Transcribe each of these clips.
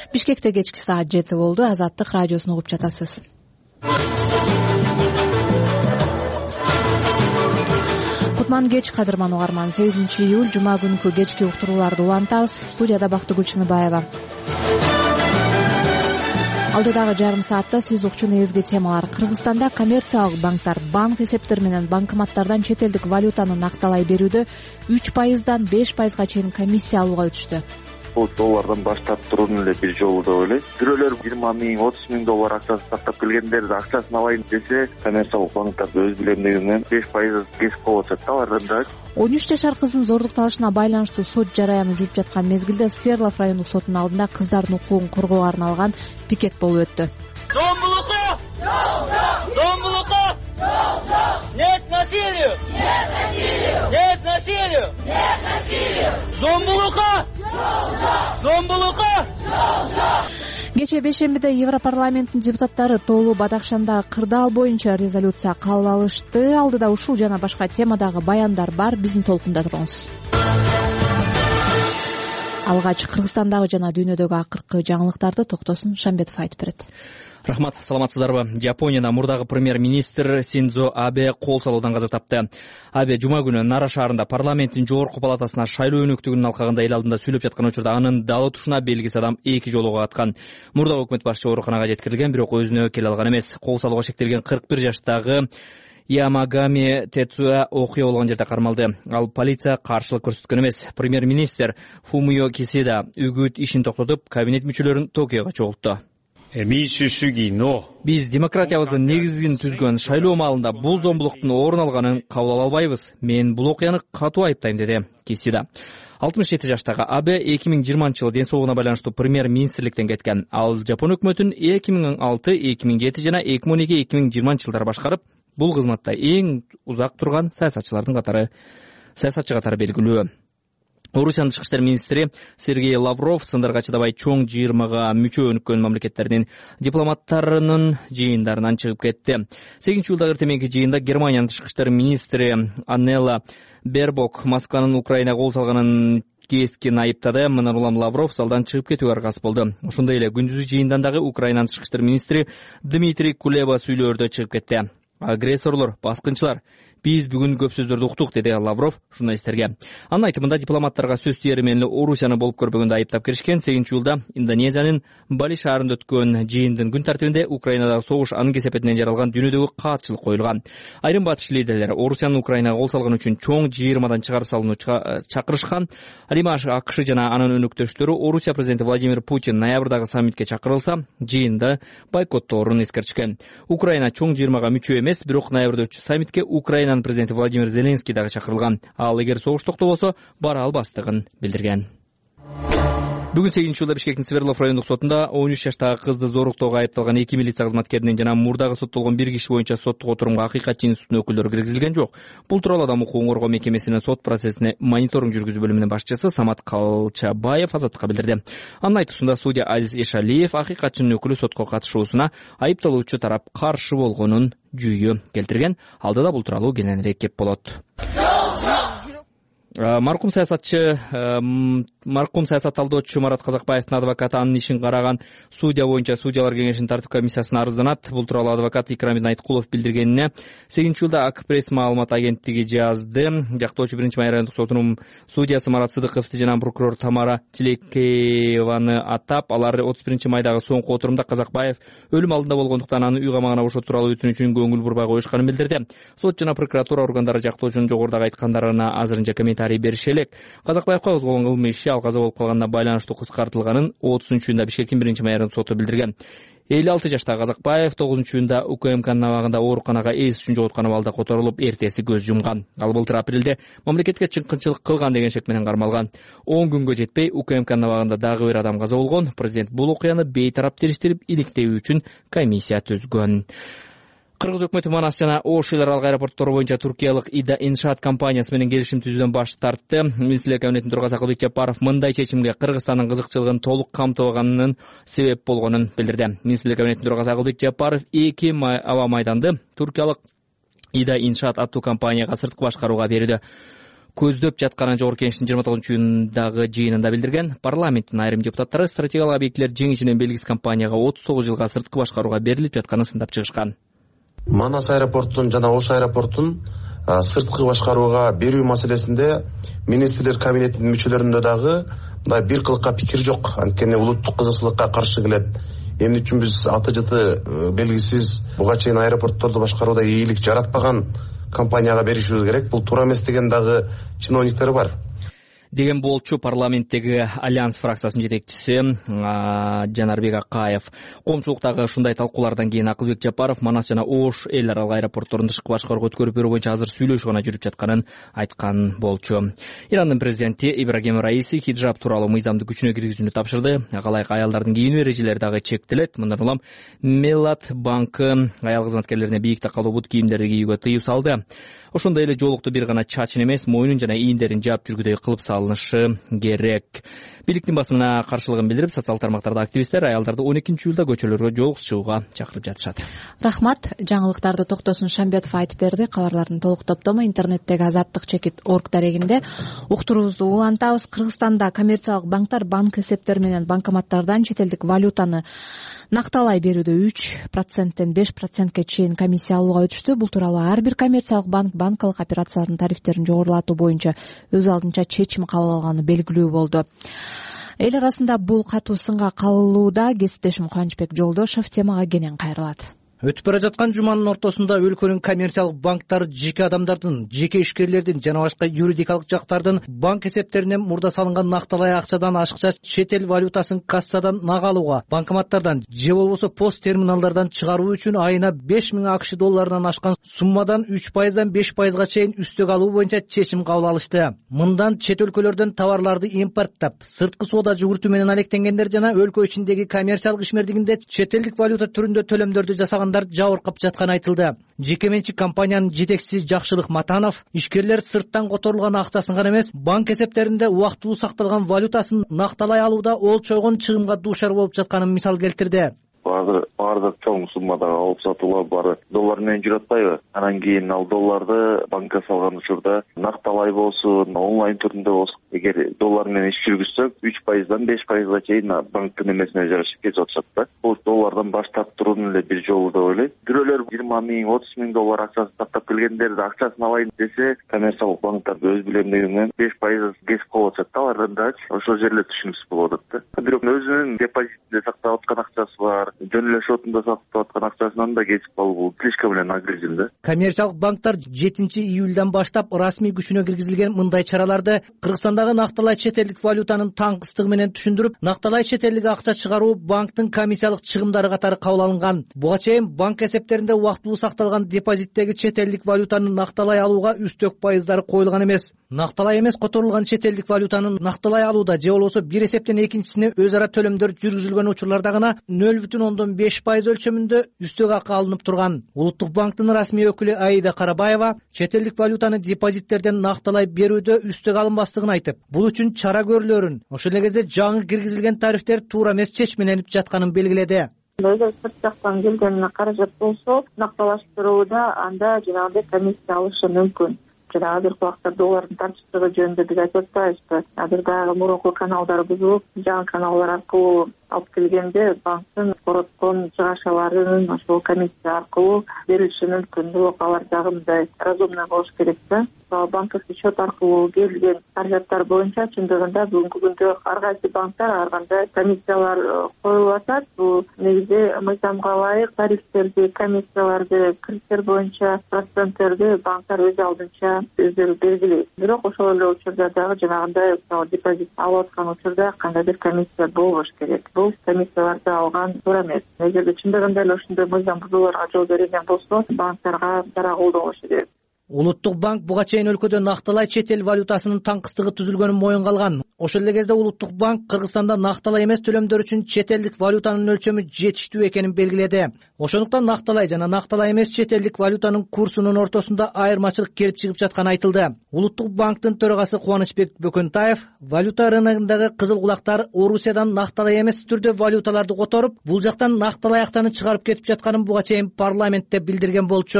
Бишкекте кечки саат 7 болду. Азаттык радиосун угуп жатасыз. Кутман кеч, кадырман угарман. 8 июль жума күнкү кечки уктурууларды улантабыз. Студияда Бактыгүл Чыныбаева. Алдыдагы жарым саатта сиз укчу негизги темалар. Кыргызстанда коммерциялык банктар банк эсептери менен банкоматтардан чет элдик валютаны накталай берүүдө 3%дан 5%га чейин комиссия алууга өтүштү. Бул доллардан баштап турун эле бир жолу деп ойлойм. Бирөөлөр 20 миң, 30 миң доллар акчасын сактап келгендерди акчасын алайын десе, коммерциялык банктарды өз билемдигинен 5% кесип коюп атат да алардан да. 13 жашар кыздын зордукталышына байланыштуу сот жараяны жүрүп жаткан мезгилде Свердлов райондук сотунун алдында кыздардын укугун коргоого арналган пикет болуп өттү. Зомбулукка! Зомбулукка! Нет насилию! Нет насилию! Нет насилию! Нет насилию! Зомбулукка! Зомбулукка! Кече бейшембиде Европарламенттин депутаттары Тоолуу Бадакшандагы кырдаал боюнча резолюция кабыл алышты. Алдыда ушул жана башка темадагы баяндар бар. Биздин толкунда туруңуз. Алгач Кыргызстандагы жана дүйнөдөгү акыркы жаңылыктарды Токтосун Шамбетов айтып берет. Рахмат, саламатсыздарбы? Жапониянын мурдагы премьер-министр Синдзо Абе кол салуудан каза тапты. Абе жума күнү Нара шаарында парламенттин жогорку палатасына шайлоо өнөктүгүнүн алкагында эл алдында сүйлөп жаткан учурда анын далы тушуна белгисиз адам 2 жолу аткан. Мурдагы өкмөт башчы ооруканага жеткирилген, бирок өзүнө келе алган эмес. Кол салууга шектелген 41 жаштагы Ямагами Тецуя окуя болгон жерде кармалды. Ал полиция каршылык көрсөткөн эмес. Премьер-министр Фумио Кисида үгүт ишин токтотуп, кабинет мүчөлөрүн Токиого чогултту. Биз демократиябыздын негизин түзгөн шайлоо маалында бул зомбулуктун орун алганын кабыл ала албайбыз. Мен бул окуяны катуу айыптайм, деди Кисида. 67 жаштагы Абе 2020-жылы ден соолугуна байланыштуу премьер-министрликтен кеткен. Ал Жапон өкмөтүн 2006, 2007 жана 2012-2020 жылдары башкарып, бул кызматта эң узак турган саясатчы катары белгилүү. Орусиянын тышкы иштер министри Сергей Лавров сындарга чыдабай чоң 20-га мүчө өнүккөн мамлекеттердин дипломаттарынын жыйындарынан чыгып кетти. 8-жылдагы эртеменки жыйында Германиянын тышкы иштер министри Аннела Бербок Москванын Украинага кол салганын кескин айыптады. Мындан улам Лавров залдан чыгып кетүүгө аргасыз болду. Ошондой эле күндүзү жыйындан дагы Украинанын тышкы иштер министри Дмитрий Кулеба сүйлөөрдө чыгып кетти. Агрессорлор, баскынчылар, биз бүгүн көп сөздөрдү уктук, деди Лавров журналисттерге. Анын айтымында дипломаттарга сөз тиери менен Орусияны болуп көрбөгөндө айыптап киришкен. 8-жылда Индонезиянын Бали шаарында өткөн жыйындын күн тартибинде Украинадагы согуш анын кесепетинен жаралган дүйнөдөгү каатчылык коюлган. Айрым батыш лидерлери Орусиянын Украинага кол салган үчүн чоң 20-дан чыгарып салууну чакырышкан. Ал эми АКШ жана анын өнөктөштөрү Орусия президенти Владимир Путин ноябрдагы саммитке чакырылса, жыйында бойкотторун эскертишкен. Украина чоң 20-га мүчө эмес, бирок ноябрда өтчү саммитке Украинанын президенти Владимир Зеленский дагы чакырылган. Ал эгер согуш токтобосо бара албастыгын билдирген. Бүгүн 8-жылда Бишкектин Свердлов райондук сотунда 13 жаштагы кызды зоруктоого айыпталган 2 милиция кызматкеринин жана мурдагы соттолгон bir киши боюнча соттук отурумга Акыйкатчы институтунун өкүлдөрү киргизилген жок. Бул тууралуу Адам укугун коргоо мекемесинин сот процессине мониторинг жүргүзүү бөлүмүнүн башчысы Самат Калчабаев Азаттыкка билдирди. Анын айтуусунда судья Азиз Эшалиев Акыйкатчынын өкүлү сотко катышуусуна айыпталуучу тарап каршы болгонун жүйү келтирген. Алдыда бул тууралуу кененирээк кеп болот. Маркум саясатталдоочу Марат Казакбаевдин адвокаты анын ишин караган судья боюнча судьялар кеңешинин тартип комиссиясына арызданат. Бул тууралуу адвокат Икрамидин Айткулов билдиргенине 8-жылда Акпресс маалымат агенттиги жазды. Жактоочу 1-Май райондук сотунун судьясы Марат Сыдыковду жана прокурор Тамара Тилекееваны атап, алар 31-майдагы соңку отурумда Казакбаев өлүм алдында болгондуктан аны үй камагына бошотуу тууралуу өтүнүчүн көңүл бурбай коюшканын билдирди. Сот жана прокуратура органдары жактоочунун жогорудагы айткандарына азырынча комментарий бериши элек. Казакбаевка козголгон кылмыш иши ал каза болуп калганына байланыштуу кыскартылганын 30-июнда Бишкектин 1-Май райондук соту билдирген. 56 жаштагы Казакбаев 9-июнда УКМКнын абагында ооруканага эс үчүн жоготкан абалда которулуп, эртеси көз жумган. Ал былтыр апрелде мамлекетке чыккынчылык кылган деген шек менен кармалган. 10 күнгө жетпей УКМКнын абагында дагы бир адам каза болгон. Президент бул окуяны бейтарап териштирип, иликтөө үчүн комиссия түзгөн. Кыргыз өкмөтү Манас жана Ош эл аралык аэропорттору боюнча туркиялык Ида Иншаат компаниясы менен келишим түзүүдөн баш тартты. Министрлер кабинетинин төрагасы Акылбек Жапаров мындай чечимге Кыргызстандын кызыкчылыгын толук камтыбаганын себеп болгонун билдирди. Министрлер кабинетинин төрагасы Акылбек Жапаров 2 аба майданды туркиялык Ида Иншаат аттуу компанияга сырткы башкарууга берди. көздөп жатканын Жогорку Кеңештин 29-июндагы жыйынында билдирген. Парламенттин айрым депутаттары стратегиялык объектилер жеңишинен белгисиз компанияга 39 жылга сырткы башкарууга берилип жатканын сындап чыгышкан. Манас аэропортун жана Ош аэропортун сырткы башкарууга берүү маселесинде министрлер кабинетинин мүчөлөрүндө дагы мындай бир кылыкка пикир жок. Анткени улуттук кызыкчылыкка каршы келет. Эмне үчүн биз аты жыты белгисиз буга чейин аэропортторду башкарууда ийгилик жаратпаган компанияга беришибиз керек. Бул туура эмес деген дагы чиновниктер бар. Деген болчу парламенттеги Альянс фракциясынын жетекчиси Жанарбек Акаев. Коомчулуктагы ушундай талкуулардан кийин Акылбек Жапаров Манас жана Ош эл аралык аэропортторун тышкы башкарууга өткөрүп берүү боюнча азыр сүйлөшүү гана жүрүп жатканын айткан болчу. Ирандын президенти Ибрагим Раиси хиджаб тууралуу мыйзамды күчүнө киргизүүнү тапшырды. Ага аялдардын кийинүү эрежелери дагы чектелет. Мындан улам Меллат банкы аял кызматкерлерине бийик такалуу бут кийимдерди кийүүгө тыюу салды. Ошондой эле жоолукту бир гана чачын эмес, мойнун жана ийиндерин жаап жүргүдөй кылып салынышы керек. Бийликтин басымына каршылыгын билдирип, социалдык тармактарда активисттер аялдарды 12-июлда көчөлөргө жолукуп чыгууга чакырып жатышат. Рахмат. Жаңылыктарды Токтосун Шамбетов айтып берди. Кабарлардын толук топтому интернеттеги azattik.org дарегинде уктуруубузду улантабыз. Кыргызстанда коммерциялык банктар банк эсептери менен банкоматтардан чет элдик валютаны накталай берүүдө 3%тен 5%ке чейин комиссия алууга өтүштү. Бул тууралуу ар бир коммерциялык банк банкалык операциялардын тарифтерин жогорулатуу боюнча өз алдынча чечим кабыл алганы белгилүү болду. Эл арасында бул катуу сынга кабылууда кесиптешим Кубанычбек Жолдошев темага кенен кайрылат. Өтүп бара жаткан жуманын ортосунда өлкөнүн коммерциялык банктары жеке адамдардын, жеке ишкерлердин жана башка юридикалык жактардын банк эсептеринен мурда салынган накталай акчадан ашыкча чет эл валютасын кассадан нак алууга, банкоматтардан же болбосо пост терминалдардан чыгаруу үчүн айына 5000 акш долларынан ашкан суммадан 3%дан 5%га чейин үстөк алуу боюнча чечим кабыл алышты. Мындан чет өлкөлөрдөн товарларды импорттап, сырткы соода жүгүртүү менен алектенгендер жана өлкө ичиндеги коммерциялык ишмердигинде чет элдик валюта түрүндө төлөмдөрдү жасаган жабыркап жатканы айтылды. Жеке менчик компаниянын жетекчиси Жакшылык Матанов ишкерлер сырттан которулган акчасын гана эмес, банк эсептеринде убактылуу сакталган валютасын накталай алууда олчойгон чыгымга дуушар болуп жатканын мисал келтирди. Баардык чоң суммадагы алып сатуулар баары доллар менен жүрүп атпайбы? Анан кийин ал долларды банкка салган учурда накталай болсун, онлайн түрүндө болсун, эгер доллар менен иш жүргүзсөк 3%дан 5%га чейин банктын эмесине жарышып кетип атышат да. Бул доллардан баш тартууну эле бир жолу деп ойлойм. Бирөөлөр 20 000, 30 000 доллар акчасын сактап келгендерди акчасын алайын десе, коммерциялык банктар өз билемдиги менен 5% кесип коюп атышат да алардандачы. Ошол жерде түшүнүксүз болуп атат да. Бирок өзүнүн депозитинде сактап аткан акчасы бар, жөн эле шотунда сактап аткан акчасынан да кесип калуу бул слишком эле нагрузил да. Коммерциялык банктар 7-июлдан баштап расмий күчүнө киргизилген мындай чараларды Кыргызстандагы накталай чет элдик валютанын таңкыстыгы менен түшүндүрүп, накталай чет элдик акча чыгаруу банктын комиссиялык чыгымдары катары кабыл алынган. Буга чейин банк эсептеринде убактылуу сакталган депозиттеги чет элдик валютаны накталай алууга үстөк пайыздары коюлган эмес. Накталай эмес которулган чет элдик валютаны накталай алууда же болбосо бир эсептен экинчисине өз ара төлөмдөр жүргүзүлгөн учурларда гана 0,5% өлчөмүндө үстөк акы алынып турган. Улуттук банктын расмий өкүлү Аида Карабаева чет элдик валютаны депозиттерден накталай берүүдө үстөк алынбастыгын айтып, бул үчүн чара көрүлөрүн, ошол эле кезде жаңы киргизилген тарифтер туура эмес чечмеленип жатканын белгиледи. Эгер сырт жактан келген каражат болсо, накталаштырууда анда жанагындай комиссия алышы мүмкүн. Жана бир убакта доллардын тартыштыгы жөнүндө биз айтып атпайбызбы? Азыр дагы мурунку каналдар бузулуп, жаңы каналдар аркылуу алып келгенде банктын короткон чыгашаларынын ошол комиссия аркылуу берилиши мүмкүн. Бирок алар дагы мындай разумный болуш керек да. Банковский счет аркылуу келген каражаттар боюнча чындыгында бүгүнкү күндө ар кайсы банктар ар кандай комиссиялар коюлуп атат. Бул негизи мыйзамга ылайык тарифтерди, комиссияларды, кредиттер боюнча проценттерди банктар өз алдынча өздөрү белгилейт. Бирок ошол эле учурда дагы жанагындай депозит алып аткан учурда кандайдыр комиссия болбош керек. Бул комиссияларды алган туура эмес. Эгерде чындыгында эле ошондой мыйзам бузууларга жол берилген болсо, банктарга чара колдонушу керек. Улуттук банк буга чейин өлкөдө накталай чет эл валютасынын таңкыстыгы түзүлгөнүн моюнга алган. Ошол эле кезде Улуттук банк Кыргызстанда накталай эмес төлөмдөр үчүн чет элдик валютанын өлчөмү жетиштүү экенин белгиледи. Ошондуктан накталай жана накталай эмес чет элдик валютанын курсунун ортосунда айырмачылык келип чыгып жатканы айтылды. Улуттук банктын төрагасы Кубанычбек Бөкөнтаев валюта рыногундагы кызыл кулактар Орусиядан накталай эмес түрдө валюталарды которуп, бул жактан накталай акчаны чыгарып кетип жатканын буга чейин парламентте билдирген болчу.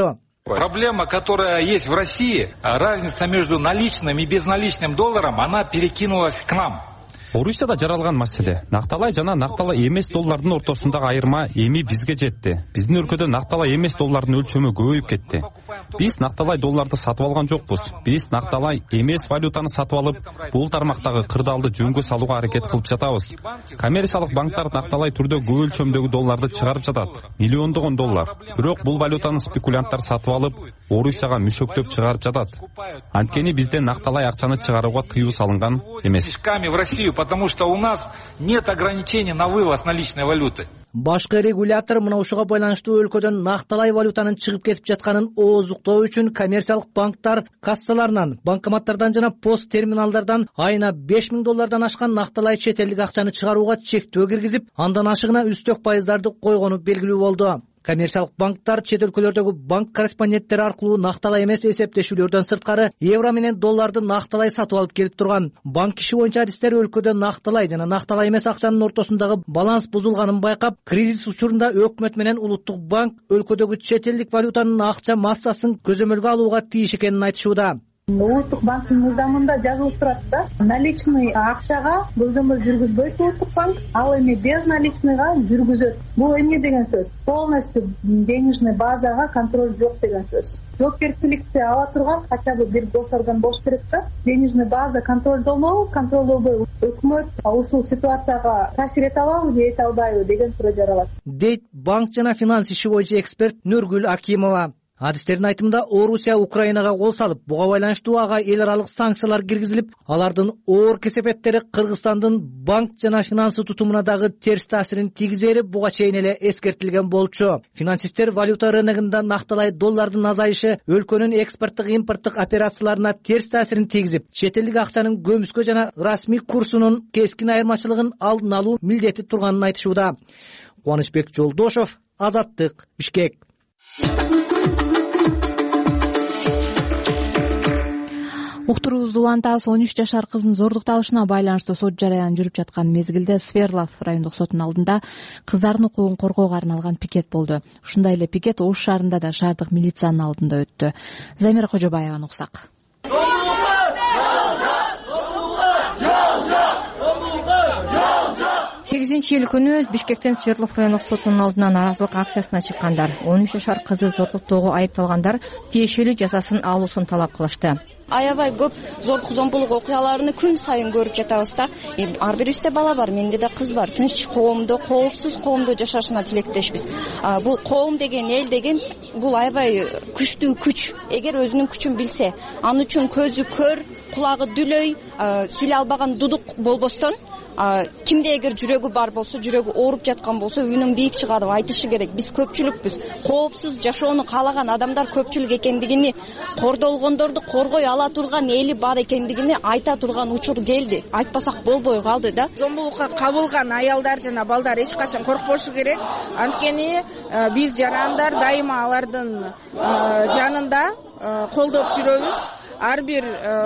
Проблема, которая есть в России, разница между наличным и безналичным долларом, она перекинулась к нам. Орусияда жаралган маселе накталай жана накталай эмес доллардын ортосундагы айырма эми бизге жетти. Биздин өлкөдө накталай эмес доллардын өлчөмү көбөйүп кетти. Биз накталай долларды сатып алган жокпуз. Биз накталай эмес валютаны сатып алып, бул тармактагы кырдаалды жөнгө салууга аракет кылып жатабыз. Коммерциялык банктар накталай түрдө көп өлчөмдөгү долларды чыгарып жатат. Миллиондогон доллар. Бирок бул валютаны спекулянттар сатып алып, Орусияга мүшөктөп чыгарып жатат. Анткени бизде накталай акчаны чыгарууга тыюу салынган эмес. В Россию, потому что у нас нет ограничений на вывоз наличной валюты. Башкы регулятор мына ушуга байланыштуу өлкөдөн накталай валютанын чыгып кетип жатканын ооздуктоо үчүн коммерциялык банктар кассаларынан, банкоматтардан жана пост терминалдардан айына $5,000 ашкан накталай чет элдик акчаны чыгарууга чектөө киргизип, андан ашыгына үстөк пайыздарды койгону белгилүү болду. Коммерциялык банктар чет өлкөлөрдөгү банк корреспонденттери аркылуу накталай эмес эсептешүүлөрдөн сырткары евро менен долларды накталай сатып алып келип турган. Банк иши боюнча адистер өлкөдө накталай жана накталай эмес акчанын ортосундагы баланс бузулганын байкап, кризис учурунда өкмөт менен улуттук банк өлкөдөгү чет элдик валютанын акча массасын көзөмөлгө алууга тийиш экенин айтышууда. Улуттук банктын мыйзамында жазылып турат да, наличный акчага көзөмөл жүргүзбөйт улуттук банк, ал эми безналичныйга жүргүзөт. Бул эмне деген сөз? Полностью денежный базага контроль жок деген сөз. Жоопкерчиликти ала турган хотя бы бир госорган болуш керек да. Денежный база контролдолбой өкмөт ушул ситуацияга таасир эте алабы же эте албайбы деген суроо жаралат. Дейт банк жана финанс иши боюнча эксперт Нургүл Акимова. Адистердин айтымында Орусия Украинага кол салып, буга байланыштуу ага эл аралык санкциялар киргизилип, алардын оор кесепеттери Кыргызстандын банк жана финансы тутумуна дагы терс таасирин тийгизери буга чейин эле эскертилген болчу. Финансисттер валюта рыногунда накталай доллардын азайышы өлкөнүн экспорттук импорттук операцияларына терс таасирин тийгизип, чет элдик акчанын көмүскө жана расмий курсунун кескин айырмачылыгын алдын алуу милдети турганын айтышууда. Кубанычбек Жолдошов, Азаттык, Бишкек. Уктуруубузду улантабыз. 13 жашар кыздын зордукталышына байланыштуу сот жараяны жүрүп жаткан мезгилде Сверлов райондук соттун алдында кыздардын укугун коргоого арналган пикет болду. Ушундай эле пикет Ош шаарында да шаардык милициянын алдында өттү. Замира Кожобаеваны уксак. 8-iyul күнү Бишкектен Сверлов райондук сотунун алдына нааразылык акциясына чыккандар. 13 жашар кызды зордуктоого айыпталгандар тиешелүү жазасын алуусун талап кылышты. Аябай көп зордук зомбулук окуяларын күн сайын көрүп жатабыз да. Ар бирибизде бала бар, менде да кыз бар. Тынч коомдо, коопсуз коомдо жашашына тилектешпиз. Бул коом деген, эл деген бул аябай күчтүү күч. Эгер өзүнүн күчүн билсе, аны үчүн көзү көр, кулагы дүлөй, сүйлөй албаган дудук болбостон, кимде эгер жүрөгү бар болсо, жүрөгү ооруп жаткан болсо, үнүн бийик чыгат деп айтышы керек. Биз көпчүлүкпүз. Коопсуз жашоону каалаган адамдар көпчүлүк экендигини, кордолгондорду коргой ала турган эли бар экендигини айта турган учур келди. Айтпасак болбой калды да. Зомбулукка кабылган аялдар жана балдар эч качан коркпошу керек. Анткени биз жарандар дайыма алардын жанында колдоп жүрөбүз. Ар бир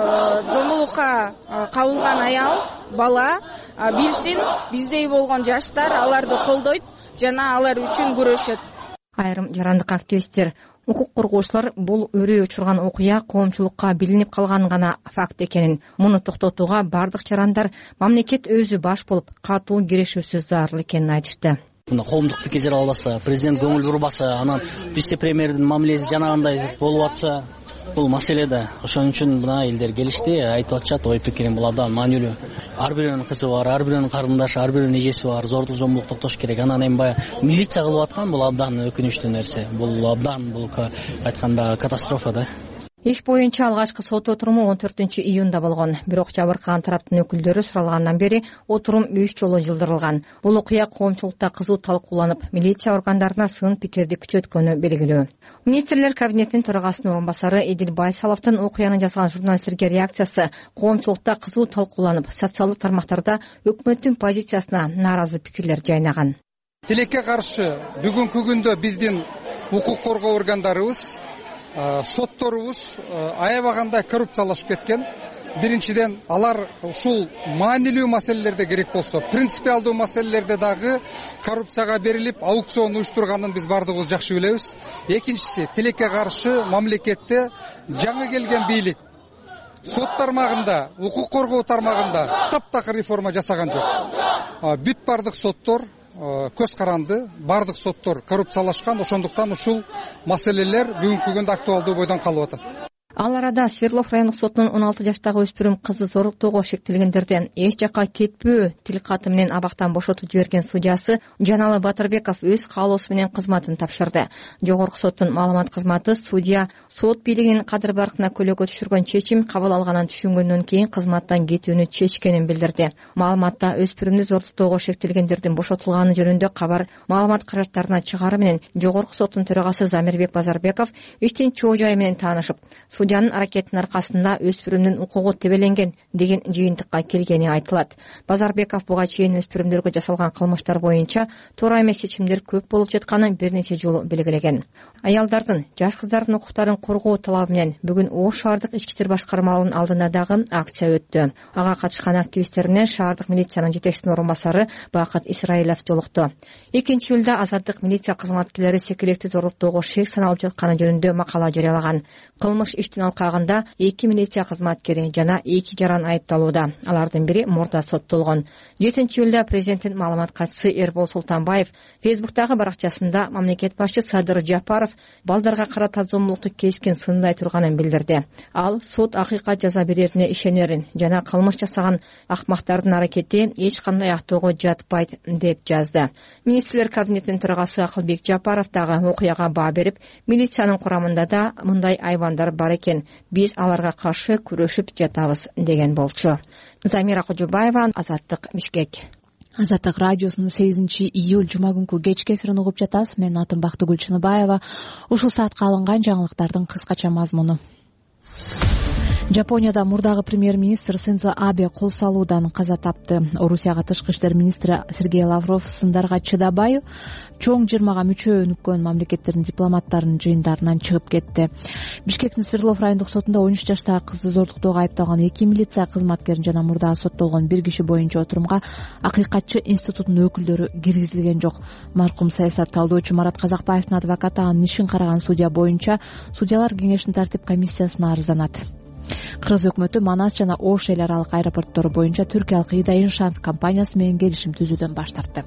зомбулукка кабылган аял, бала билсин, биздей болгон жаштар аларды колдойт жана алар үчүн күрөшөт. Айрым жарандык активисттер, укук коргоочулар бул өрөө учурган окуя коомчулукка билинип калган гана факт экенин, муну токтотууга бардык жарандар мамлекет өзү баш болуп катуу киришүүсү зарыл экенин айтышты. Мына коомдук пикет жаралбаса, президент көңүл бурбаса, анан вице-премьердин мамилеси жанагындай болуп атса, бул маселе да ошон үчүн мына элдер келишти, айтып атышат, ой пикирин бул абдан маанилүү. Ар бирөөнүн кызы бар, ар бирөөнүн карындашы, ар бирөөнүн эжеси бар, зордук зомбулук токтош керек. Анан эми баягы милиция кылып аткан бул абдан өкүнүчтүү нерсе. Бул абдан бул айтканда катастрофа да. Иш боюнча алгачкы сот отуруму 14-июнда болгон. Бирок жабыркаган тараптын өкүлдөрү суралгандан бери отурум 3 жолу жылдырылган. Бул окуя коомчулукта кызуу талкууланып, милиция органдарына сын пикирди күчөткөнү белгилүү. Министрлер кабинетинин төрагасынын орун басары Эдил Байсаловдун окуяны жазган журналисттерге реакциясы коомчулукта кызуу талкууланып, социалдык тармактарда өкмөттүн позициясына нааразы пикирлер жайнаган. Тилекке каршы бүгүнкү күндө биздин укук коргоо органдарыбыз, сотторубуз аябагандай коррупциялашып кеткен. биринчиден алар ушул маанилүү маселелерде керек болсо, принципиалдуу маселелерде дагы коррупцияга берилип, аукцион уюштурганын биз бардыгыбыз жакшы билебиз. Экинчиси, тилекке каршы мамлекетте жаңы келген бийлик сот тармагында, укук коргоо тармагында таптакыр реформа жасаган жок. Бүт бардык соттор көз каранды, бардык соттор коррупциялашкан, ошондуктан ушул маселелер бүгүнкү күндө актуалдуу бойдон калып атат. Ал арада Свердлов райондук сотунун 16 жаштагы өспүрүм кызды зорлуктоого шектелгендерден эч жакка кетпөө тил каты менен абактан бошотуп жиберген судьясы Жаналы Батырбеков өз каалоосу менен кызматын тапшырды. Жогорку соттун маалымат кызматы судья сот бийлигинин кадыр баркына көйгөй түшүргөн чечим кабыл алганын түшүнгөндөн кийин кызматтан кетүүнү чечкенин билдирди. Маалыматта өспүрүмдү зорлуктоого шектелгендердин бошотулганы жөнүндө кабар маалымат каражаттарына чыгары менен жогорку соттун төрагасы Замирбек Базарбеков иштин чоо жайы менен таанышып, судьянын аракетинин аркасында өспүрүмдүн укугу тебеленген деген жыйынтыкка келгени айтылат. Базарбеков буга чейин өспүрүмдөргө жасалган кылмыштар боюнча туура эмес чечимдер көп болуп жатканын бир нече жолу белгилеген. Аялдардын, жаш кыздардын укуктарын коргоо талабы менен бүгүн Ош шаардык ички иштер башкармалыгынын алдында дагы акция өттү. Ага катышкан активисттер менен шаардык милициянын жетекчисинин орун басары Бакыт Исраилов жолукту. 2-июлда азаттык милиция кызматкерлери секилекти зорлуктоого шек саналып жатканы жөнүндө макала жарыялаган. Кылмыш иштин алкагында 2 милиция кызматкери жана 2 жаран айыпталууда. Алардын бири мурда соттолгон. 7-июлда президенттин маалымат катчысы Эрбол Султанбаев Фейсбуктагы баракчасында мамлекет башчы Садыр Жапаров балдарга карата зомбулукту кескен сындай турганын билдирди. Ал сот акыйкат жаза берерине ишенерин жана кылмыш жасаган акмактардын аракети эч кандай актоого жатпайт деп жазды. Министрлер кабинетинин төрагасы Акылбек Жапаров дагы окуяга баа берип, милициянын курамында да мындай айбандар бар экен, биз аларга каршы күрөшүп жатабыз деген болчу. Замира Кожобаева, Азаттык, Бишкек. Азаттык радиосунун 8-июль жума күнкү кечки эфирин угуп жатасыз. Мен атым Бактыгүл Чыныбаева. Ушул саатка алынган жаңылыктардын кыскача мазмуну. Жапонияда мурдагы премьер-министр Синдзо Абе кол салуудан каза тапты. Орусияга тышкы иштер министри Сергей Лавров сындарга чыдабай чоң 20га мүчө өнүккөн мамлекеттердин дипломаттарынын жыйындарынан чыгып кетти. Бишкектин Свердлов райондук сотунда 13 жаштагы кызды зорлуктоого айыпталган 2 милиция кызматкерин жана мурдагы соттолгон 1 киши боюнча отурумга акыйкатчы институтунун өкүлдөрү киргизилген жок. Маркум саясат талдоочу Марат Казакбаевдин адвокаты анын ишин караган судья боюнча судьялар кеңешинин тартип комиссиясына арызданат. Кыргыз өкмөтү Манас жана Ош эл аралык аэропорттору боюнча түркиялык Ида Иншаат компаниясы менен келишим түзүүдөн баш тартты.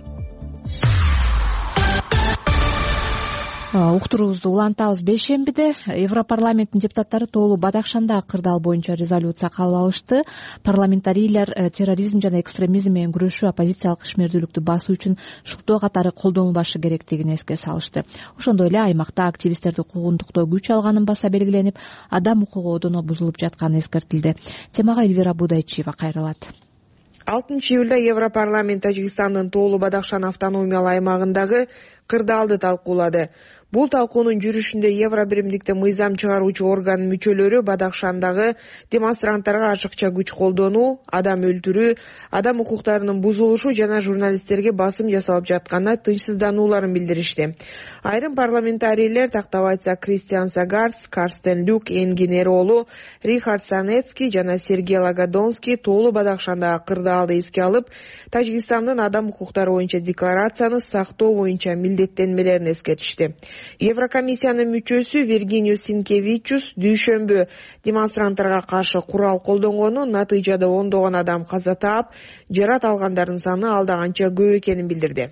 Уктуруубузду улантабыз. Бейшембиде Европарламенттин депутаттары тоолуу Бадахшандагы кырдаал боюнча резолюция кабыл алышты. Парламентарийлер терроризм жана экстремизм менен күрөшүү, оппозициялык ишмердүүлүктү басуу үчүн шылтоо катары колдонулбашы керектигин эске салышты. Ошондой эле аймакта активисттерди куугунтуктоо күч алганын баса белгиленип, адам укугу одоно бузулуп жатканы эскертилди. Темага Эльвира Будайчиева кайрылат. 6-июлда Европарламент Тажикстандын тоолуу Бадахшан автономиялык аймагындагы кырдаалды талкуулады. Бул талкуунун жүрүшүндө Евро биримдикте мыйзам чыгаруучу органдын мүчөлөрү Бадахшандагы демонстранттарга ашыкча күч колдонуу, адам өлтүрүү, адам укуктарынын бузулушу жана журналисттерге басым жасалып жатканына тынчсызданууларын билдиришти. Айрым парламентарийлер, тактап айтса Кристиан Сагарц, Карстен Люк, Энгин Эроолу, Рихард Санецкий жана Сергей Лагодонский тоолуу Бадахшандагы кырдаалды эске алып, Тажикстандын адам укуктары боюнча декларацияны сактоо боюнча милдеттенмелерин эскертишти. Еврокомиссиянын мүчөсү Виргиниус Синкевичус дүйшөмбү демонстранттарга каршы курал колдонгону натыйжада ондогон адам каза таап, жарат алгандардын саны алда канча көп экенин билдирди.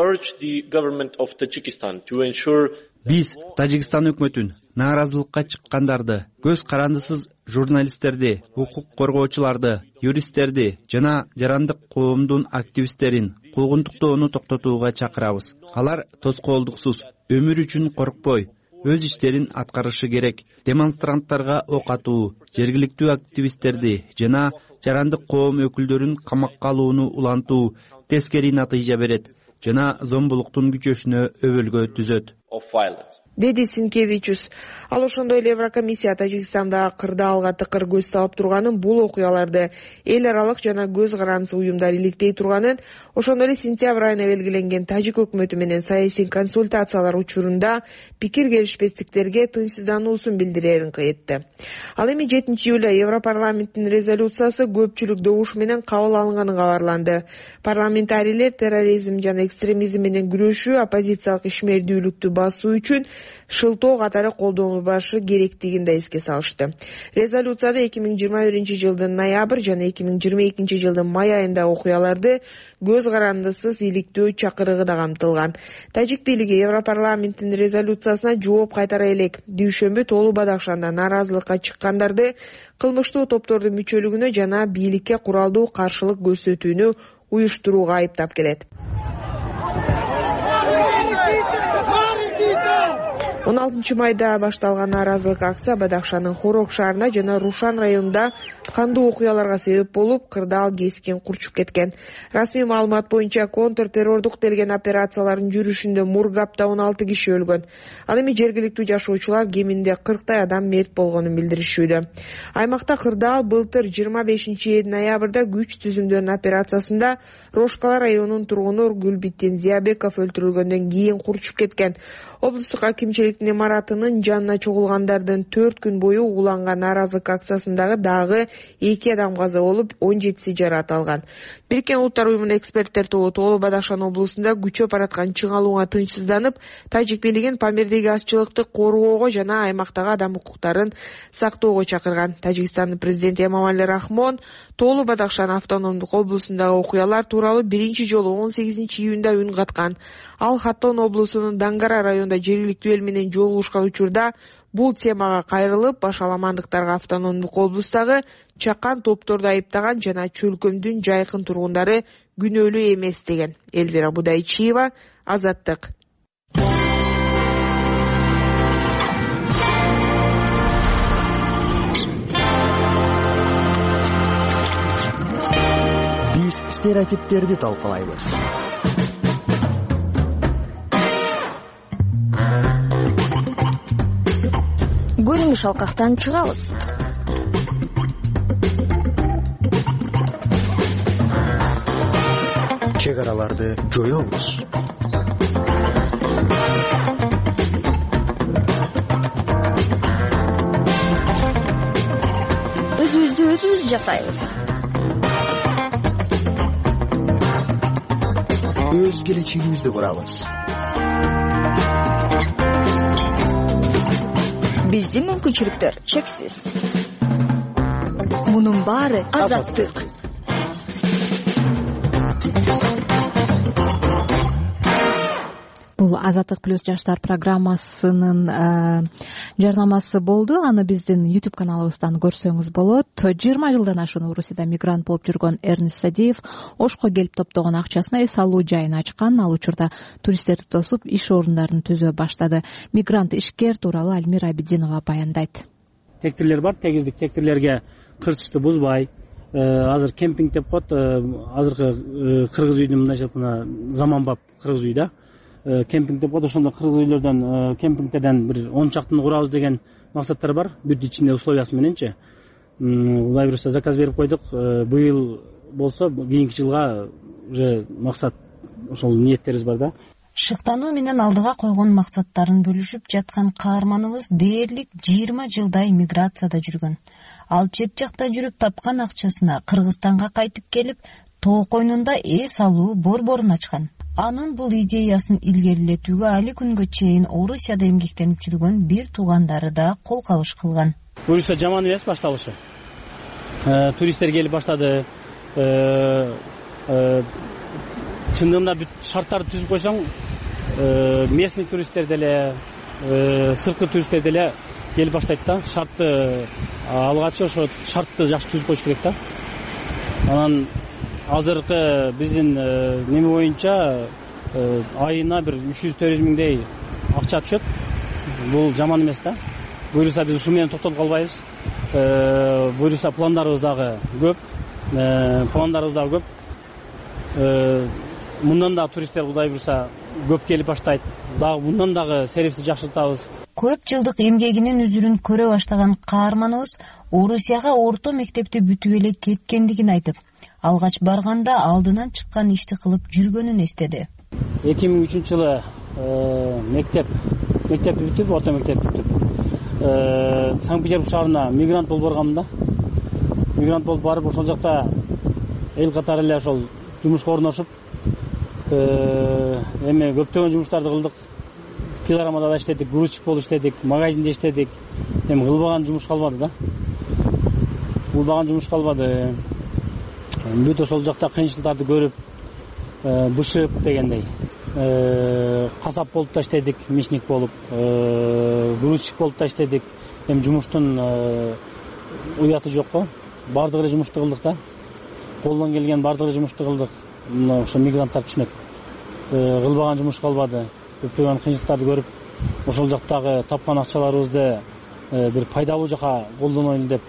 Биз Тажикстан өкмөтүн нааразылыкка чыккандарды, көз карандысыз журналисттерди, укук коргоочуларды, юристтерди жана жарандык коомдун активисттерин куугунтуктоону токтотууга чакырабыз. Алар тоскоолдуксуз, өмүр үчүн коркпой, өз иштерин аткарышы керек. Демонстранттарга ок атуу, жергиликтүү активисттерди жана жарандык коом өкүлдөрүн камакка алууну улантуу тескери натыйжа берет жана зомбулуктун күчөшүнө өбөлгө түзөт. деди Синкевичус. Ал ошондой эле Еврокомиссия Тажикстандагы кырдаалга тыкыр көз салып турганын, бул окуяларды эл аралык жана көз карандысыз уюмдар иликтей турганын, ошондой эле сентябрь айына белгиленген тажик өкмөтү менен саясий консультациялар учурунда пикир келишпестиктерге тынчсыздануусун билдирерин айтты. Ал эми 7 июлда Европарламенттин резолюциясы көпчүлүк добуш менен кабыл алынганы кабарланды. Парламентарийлер терроризм жана экстремизм менен күрөшүү, оппозициялык ишмердүүлүктү басуу үчүн шылтоо катары колдонулбашы керектигин да эске салышты. Резолюцияда 2021 жылдын ноябрь жана 2022 жылдын май айында окуяларды көз карандысыз иликтөө чакырыгы да камтылган. Тажик бийлиги Европарламенттин резолюциясына жооп кайтара элек. Дүйшөмбү Тоолу Бадахшанда нааразылыкка чыккандарды кылмыштуу топтордун мүчөлүгүнө жана бийликке куралдуу каршылык көрсөтүүнү уюштурууга айыптап келет. 16 майда башталган нааразылык акция Бадахшанын Хорок шаарында жана Рушан районунда кандуу окуяларга себеп болуп, кырдаал кескин курчуп кеткен. Расмий маалымат боюнча контртеррордук делген операциялардын жүрүшүндө Мургапта 16 киши өлгөн. Ал эми жергиликтүү жашоочулар кеминде 40 адам мерт болгонун билдиришүүдө. Аймакта кырдаал былтыр 25 ноябрда күч түзүмдөрүнүн операциясында Рошкала районунун тургуну Гүлбиттин Зиябеков өлтүрүлгөндөн кийин курчуп кеткен. Облустук акимчиликтин имаратынын жанына чогулгандардын 4 күн бою уланган нааразылык акциясындагы дагы 2 адам каза болуп, 17 жаракат алган. Бириккен Улуттар уюмунун эксперттер тобу Тоолу Бадахшан облусунда күчөп бараткан чыңалууга тынчсызданып, тажик бийлигин Памирдеги азчылыкты коргоого жана аймактагы адам укуктарын сактоого чакырган. Тажикстандын президенти Эмомали Рахмон Тоолу Бадахшан автономдук облусундагы окуялар тууралуу биринчи жолу 18 июнда үн каткан. Ал Хаттон облусунун Дангара районунда жергиликтүү эл менен жолугушкан учурда бул темага кайрылып, башаламандыктарга автономдук облустагы чакан топторду айыптаган жана чөлкөмдүн жайкын тургундары күнөөлүү эмес деген. Элвира Будайчиева, Азаттык. Биз стереотиптерди талкалайбыз. Көрүнүш алкактан чыгабыз. Чек араларды жоёбуз. Өзүбүздү өзүбүз жасайбыз. Өз келечегибизди курабыз. Биздин мүмкүнчүлүктөр чексиз. Мунун баары азаттык. Бул Азаттык плюс жаштар программасынын жарнамасы болду. Аны биздин YouTube каналыбыздан көрсөңүз болот. 20 жылдан ашуун Орусияда мигрант болуп жүргөн Эрнест Садиев Ошко келип топтогон акчасына эс алуу жайын ачкан. Ал учурда туристтерди тосуп, иш орундарын түзө баштады. Мигрант ишкер тууралуу Альмира Абидинова баяндайт. Тектирлер бар, тегиздик тектирлерге кырчышты бузбай, азыр кемпинг деп коет, азыркы кыргыз үйдүн мындайча айтканда заманбап кыргыз үй да. Кемпинг деп коет, ошондо кыргыз үйлөрдөн кемпингден бир 10 чактын курабыз деген максаттар бар. Бүт ичинде условиясы мененчи. Кудай буюрса заказ берип койдук. Быйыл болсо кийинки жылга уже максат ошол ниеттерибиз бар да. Шыктануу менен алдыга койгон максаттарын бөлүшүп жаткан каарманыбыз дээрлик 20 жылдай миграцияда жүргөн. Ал чет жакта жүрүп тапкан акчасына Кыргызстанга кайтып келип, тоо койнунда эс алуу борборун ачкан. Анын бул идеясын илгерилетүүгө али күнгө чейин Орусияда эмгектенип жүргөн бир туугандары да кол кабыш кылган. Буюрса жаман эмес башталышы. Туристтер келип баштады. Чындыгында бүт шарттарды түзүп койсоң, местный туристтер деле, сырткы туристтер деле келип баштайт да. Шартты алгачы ошо шартты жакшы түзүп коюш керек да. Анан азыркы биздин неме боюнча айына бир 300-400 миңдей акча түшөт. Бул жаман эмес да. Буюрса биз ушу менен токтолуп калбайбыз. Буюрса пландарыбыз дагы көп. Мындан да туристтер Кудай буюрса көп келип баштайт. Дагы мындан дагы сервисти жакшыртабыз. Көп жылдык эмгегинин үзүрүн көрө баштаган каарманыбыз Орусияга орто мектепти бүтүп эле кеткендигин айтып, алгач барганда алдынан чыккан ишти кылып жүргөнүн эстеди. 2003-жылы мектепти бүтүп, орто мектепти бүтүп, Санкт-Петербург шаарына мигрант болуп баргам да. Мигрант болуп барып, ошол жакта эл катары эле ошол жумушка орношуп, эми көптөгөн жумуштарды кылдык. Филармонда да иштедик, грузчик болуп иштедик, магазинде иштедик. Эми кылбаган жумуш калбады да. Кылбаган жумуш калбады. Бүт ошол жакта кыйынчылыктарды көрүп, бышып дегендей. Касап болуп да иштедик, мечник болуп, грузчик болуп да иштедик. Эми жумуштун уяты жок го. Бардык эле жумушту кылдык да. Колдон келген бардык эле жумушту кылдык. Ошо мигранттар түшүнөт. Кылбаган жумуш калбады. Көптөгөн кыйынчылыктарды көрүп, ошол жактагы тапкан акчаларыбызды бир пайдалуу жака колдонойлу деп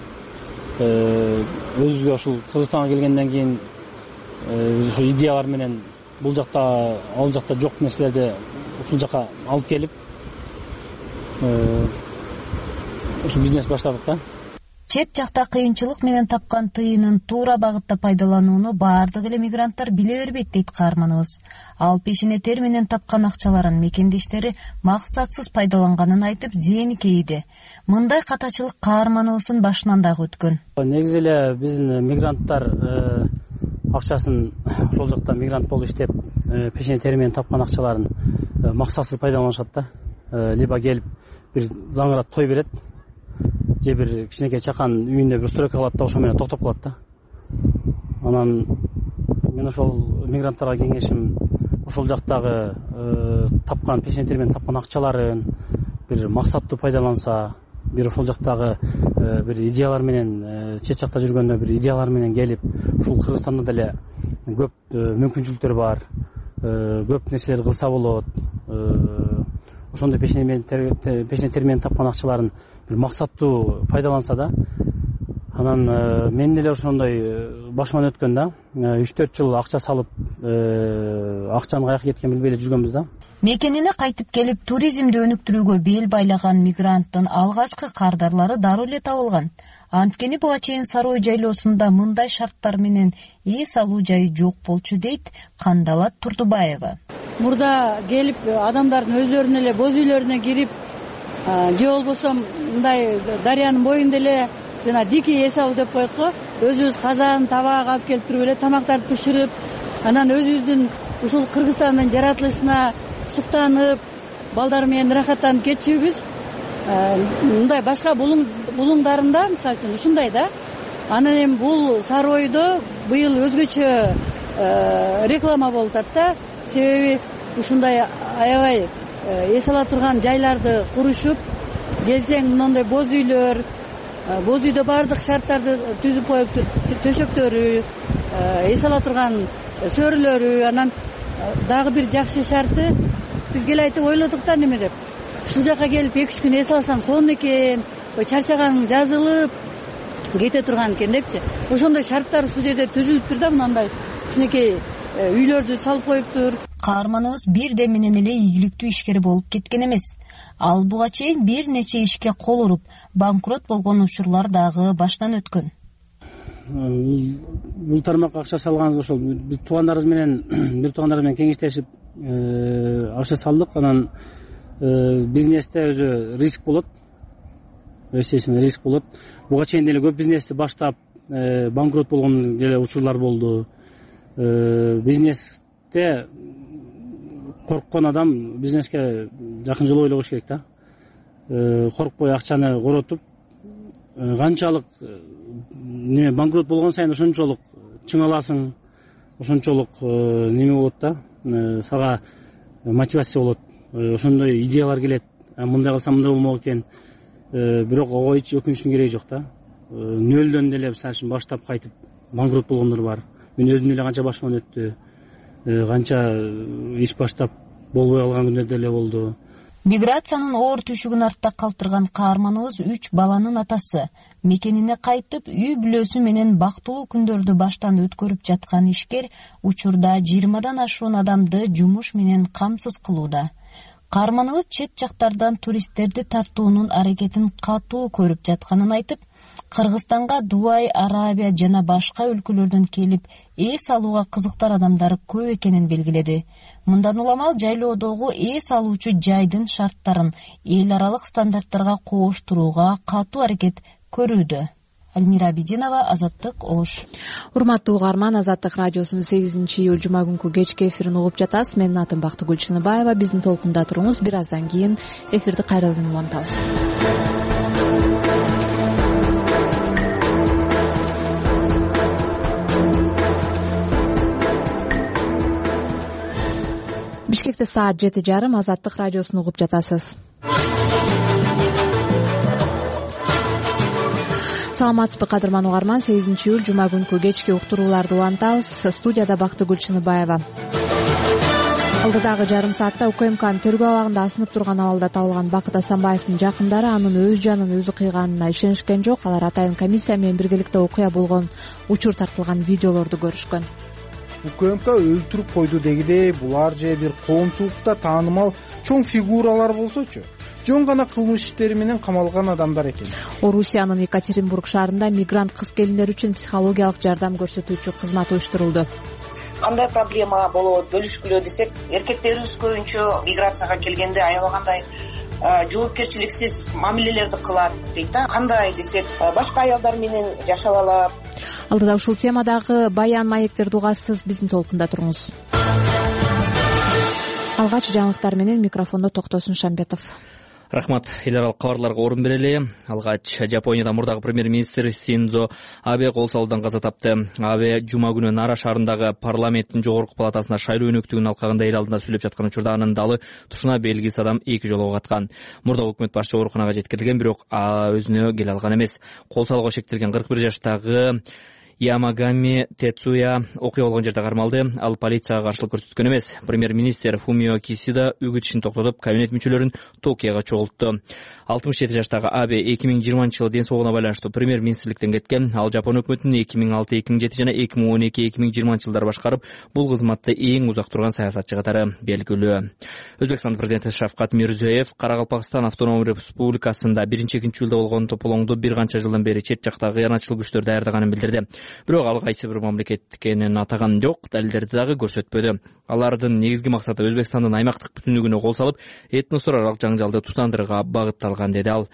өзүбүзгө ушул Кыргызстанга келгенден кийин ошо идеялар менен бул жакта, ал жакта жок нерселерди ушул жака алып келип ушу бизнес баштадык да. Чет жакта кыйынчылык менен тапкан тыйынын туура багытта пайдаланууну баардык эле мигранттар биле бербейт дейт каарманыбыз. Ал пешенетер менен тапкан акчаларын мекендештери максатсыз пайдаланганын айтып, зээни кейиди. Мындай катачылык каарманыбыздын башынан дагы өткөн. Негизи эле биздин мигранттар акчасын ошол жакта мигрант болуп иштеп, пешенетер менен тапкан акчаларын максатсыз пайдаланышат да. Либо келип бир заңырат той берет, же бир кичинекей чакан үйүндө бир стройка кылат да, ошо менен токтоп калат да. Анан мен ошол мигранттарга кеңешим, ошол жактагы тапкан пешенетер менен тапкан акчаларын бир максаттуу пайдаланса, бир ошол жактагы бир идеялар менен, чет жакта жүргөндө бир идеялар менен келип, ушул Кыргызстанда деле көп мүмкүнчүлүктөр бар, көп нерселерди кылса болот. Ошондой пешенетер менен тапкан акчаларын бир максаттуу пайдаланса да. Анан мен деле ошондой башыман өткөн да. 3-4 жыл акча салып, акчанын каяка кеткенин билбей эле жүргөнбүз да. Мекенине кайтып келип, туризмди өнүктүрүүгө бел байлаган мигранттын алгачкы кардарлары дароо эле табылган. Анткени буга чейин Сарой жайлоосунда мындай шарттар менен эс алуу жайы жок болчу дейт Кандалат Турдубаева. Мурда келип адамдардын өздөрүнүн эле боз үйлөрүнө кирип, же болбосо мындай дарыянын боюнда эле жана дикий эс алуу деп коет го, өзүбүз казан, табак алып келип туруп эле тамактарды бышырып, анан өзүбүздүн ушул Кыргызстандын жаратылышына суктанып, балдар менен ырахаттанып кетчүбүз. Мындай башка булуңдарында, мисалы үчүн ушундай да. Анан эми бул Саройдо быйыл өзгөчө реклама болуп атат да. Себеби ушундай аябай эс ала турган жайларды курушуп, келсең мындай боз үйлөр, боз үйдө бардык шарттарды түзүп коюптур, төшөктөрү, эс ала турган сөрүлөрү. Анан дагы бир жакшы шарты, биз келе айтып ойлодук да, неме деп, ушул жака келип 2-3 күн эс алсаң сонун экен, чарчаганың жазылып кете турган экен депчи. Ошондой шарттар ушул жерде түзүлүптүр да, мындай кичинекей үйлөрдү салып коюптур. Каарманыбыз бирден менен эле ийгиликтүү ишкер болуп кеткен эмес. Ал буга чейин бир нече ишке кол уруп, банкрот болгон учурлар дагы баштан өткөн. Бул тармакка акча салган ошол бир туугандарыбыз менен кеңештешип акча салдык. Анан бизнесте өзү риск болот. Естественно, риск болот. Буга чейин деле көп бизнести баштап банкрот болгон деле учурлар болду. Бизнесте корккон адам бизнеске жакын жолу ойлогуш керек да. Коркпой акчаны коротуп, канчалык банкрот болгон сайын ошончолук чыңаласың, ошончолук неме болот да, сага мотивация болот. Ошондой идеялар келет. Мындай кылсам мындай болмок экен. Бирок ого эч өкүнүчтүн кереги жок да. Нөлдөн деле мисалы баштап кайтып банкрот болгондор бар. Мен өзүм деле канча башыман өттү. Канча иш баштап болбой калган күндөр деле болду. Миграциянын оор түйшүгүн артта калтырган каарманыбыз 3 баланын атасы. Мекенине кайтып, үй бүлөсү менен бактылуу күндөрдү баштан өткөрүп жаткан ишкер учурда 20дан ашуун адамды жумуш менен камсыз кылууда. Каарманыбыз чет жактардан туристтерди тартуунун аракетин катуу көрүп жатканын айтып, Кыргызстанга Дубай, Арабия жана башка өлкөлөрдөн келип эс алууга кызыктар адамдар көп экенин белгиледи. Мындан улам ал жайлоодогу эс алуучу жайдын шарттарын эл аралык стандарттарга кооштурууга катуу аракет көрүүдө. Альмира Абидинова, Азаттык, Ош. Урматтуу угарман, Азаттык радиосунун 8-июль жума күнкү кечки эфирин угуп жатасыз. Менин атым Бактыгүл Чыныбаева. Биздин толкунда туруңуз. Бир аздан кийин эфирди кайрадан улантабыз. Бишкекте саат 7:30. Азаттык радиосун угуп жатасыз. Саламатсызбы кадырман угарман, 8-июль жума күнкү кечки уктурууларды улантабыз. Студияда Бактыгүл Чыныбаева. Алдыдагы жарым саатта УКМКнын тергөө абагында асынып турган абалда табылган Бакыт Асанбаевдин жакындары анын өз жанын өзү кыйганына ишенишкен жок. Алар атайын комиссия менен биргеликте окуя болгон учур тартылган видеолорду көрүшкөн. УКМК өлтүрүп койду дегидей булар же бир коомчулукта таанымал чоң фигуралар болсочу, жөн гана кылмыш иштери менен камалган адамдар экен. Орусиянын Екатеринбург шаарында мигрант кыз келиндер үчүн психологиялык жардам көрсөтүүчү кызмат уюштурулду. Кандай проблема болот, бөлүшкүлө десек, эркектерибиз көбүнчө миграцияга келгенде аябагандай жоопкерчиликсиз мамилелерди кылат дейт да. Кандай десек, башка аялдар менен жашап алат. Алдыда ушул темадагы баян маектерди угасыз. Биздин толкунда туруңуз. Алгач жаңылыктар менен микрофондо Токтосун Шамбетов. Рахмат. Эл аралык кабарларга орун берели. Алгач Жапонияда мурдагы премьер-министр Синдзо Абе кол салуудан каза тапты. Абе жума күнү Нара шаарындагы парламенттин жогорку палатасына шайлоо өнөктүгүн алкагында эл алдында сүйлөп жаткан учурда анын далы тушуна белгисиз адам 2 жолу каткан. Мурда өкмөт башчы ооруканага жеткирилген, бирок өзүнө келе алган эмес. Кол салууга шектелген 41 жаштагы Ямагами Тецуя окуя болгон жерде кармалды. Ал полицияга каршылык көрсөткөн эмес. Премьер-министр Фумио Кисида үгүт ишин токтотуп, кабинет мүчөлөрүн Токиого чогултту. 67 жаштагы Абе 2020-жылы ден соолугуна байланыштуу премьер-министрликтен кеткен. Ал Жапон өкмөтүнүн 2006-2007 жана 2012-2020 жылдары башкарып, бул кызматты эң узак турган саясатчы катары белгилүү. Өзбекстан президенти Шавкат Мирзиёев Каракалпакстан автономдук республикасында 1-2-июлда болгон тополоңду бир канча жылдан бери чет жакта кыянатчыл күчтөр даярдаганын билдирди. Бирок ал кайсы бир мамлекет экенин атаган жок, далилдерди дагы көрсөтпөдү. Алардын негизги максаты Өзбекстандын аймактык бүтүнлүгүнө кол салып, этносор аралык жаңжалды тутандырууга багытталган, деди ал.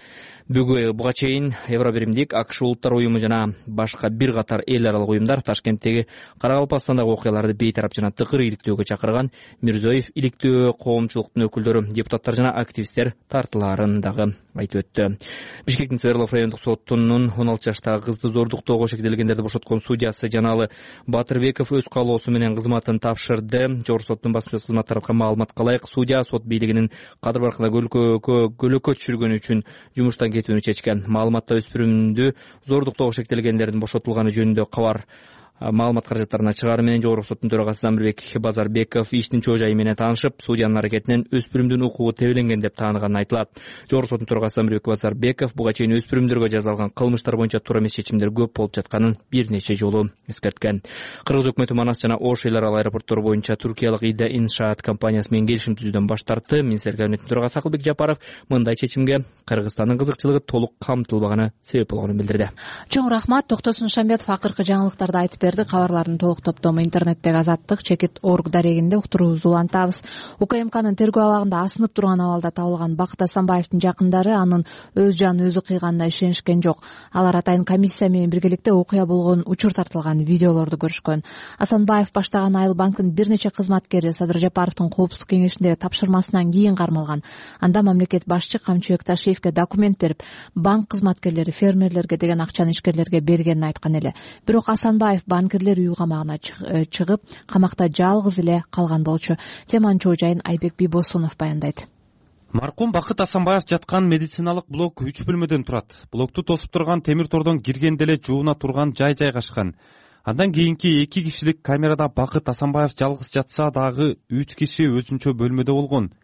Буга чейин Евробиримдик, АКШ Улуттар уюму жана башка бир катар эл аралык уюмдар Ташкенттеги Каракалпакстандагы окуяларды бейтарап жана тыкыр иликтөөгө чакырган. Мирзиёев иликтөө коомчулуктун өкүлдөрү, депутаттар жана активисттер тартылаарын дагы айтып өттү. Бишкектин Свердлов райондук сотунун 16 жаштагы кызды зордуктоого шектелгендерди бошоткон судьясы Жаналы Батырбеков өз каалоосу менен кызматын тапшырды. Жогорку соттун басма кызмат тараткан маалыматка ылайык, судья сот бийлигинин кадыр баркына көлөкө түшүргөнү үчүн жумуштан кетүүнү чечкен. Маалыматта өспүрүмдү зордуктоого шектелгендердин бошотулганы жөнүндө кабар маалымат каражаттарына чыгаары менен жогорку соттун төрагасы Замирбек Базарбеков иштин чоо жайы менен таанышып, судьянын аракетинен өспүрүмдүн укугу тебеленген деп тааныганын айтылат. Жогорку соттун төрагасы Замирбек Базарбеков буга чейин өспүрүмдөргө жазалган кылмыштар боюнча туура эмес чечимдер көп болуп жатканын бир нече жолу эскерткен. Кыргыз өкмөтү Манас жана Ош эл аралык аэропорттору боюнча туркиялык Ида Иншаат компаниясы менен келишим түзүүдөн баш тартты. Министрлер кабинетинин төрагасы Акылбек Жапаров мындай чечимге Кыргызстандын кызыкчылыгы толук камтылбаганы себеп болгонун билдирди. Чоң рахмат. Токтосун Шамбетов акыркы жаңылыктарды айтып берди. Кабарлардын толук топтому интернеттеги Азаттык /org дарегинде уктуруубузду улантабыз. УКМКнын тергөө абагында асынып турган абалда табылган Бакыт Асанбаевдин жакындары анын өз жанын өзү кыйганына ишенишкен жок. Алар атайын комиссия менен биргеликте окуя болгон учур тартылган видеолорду көрүшкөн. Асанбаев баштаган Айыл банкынын бир нече кызматкери Садыр Жапаровдун коопсуздук кеңешиндеги тапшырмасынан кийин кармалган. Анда мамлекет башчы Камчыбек Ташиевке документ берип, банк кызматкерлери фермерлерге деген акчаны ишкерлерге бергенин айткан эле. Бирок Асанбаев банкирлер үй камагына чыгып, камакта жалгыз эле калган болчу. Теманын чоо жайын Айбек Бибосунов баяндайт. Маркум Бакыт Асанбаев жаткан медициналык блок 3 бөлмөдөн турат. Блокту тосуп турган темир тордон киргенде эле жууна турган жай жайгашкан. Андан кийинки 2 кишилик камерада Бакыт Асанбаев жалгыз жатса дагы 3 киши өзүнчө бөлмөдө болгон.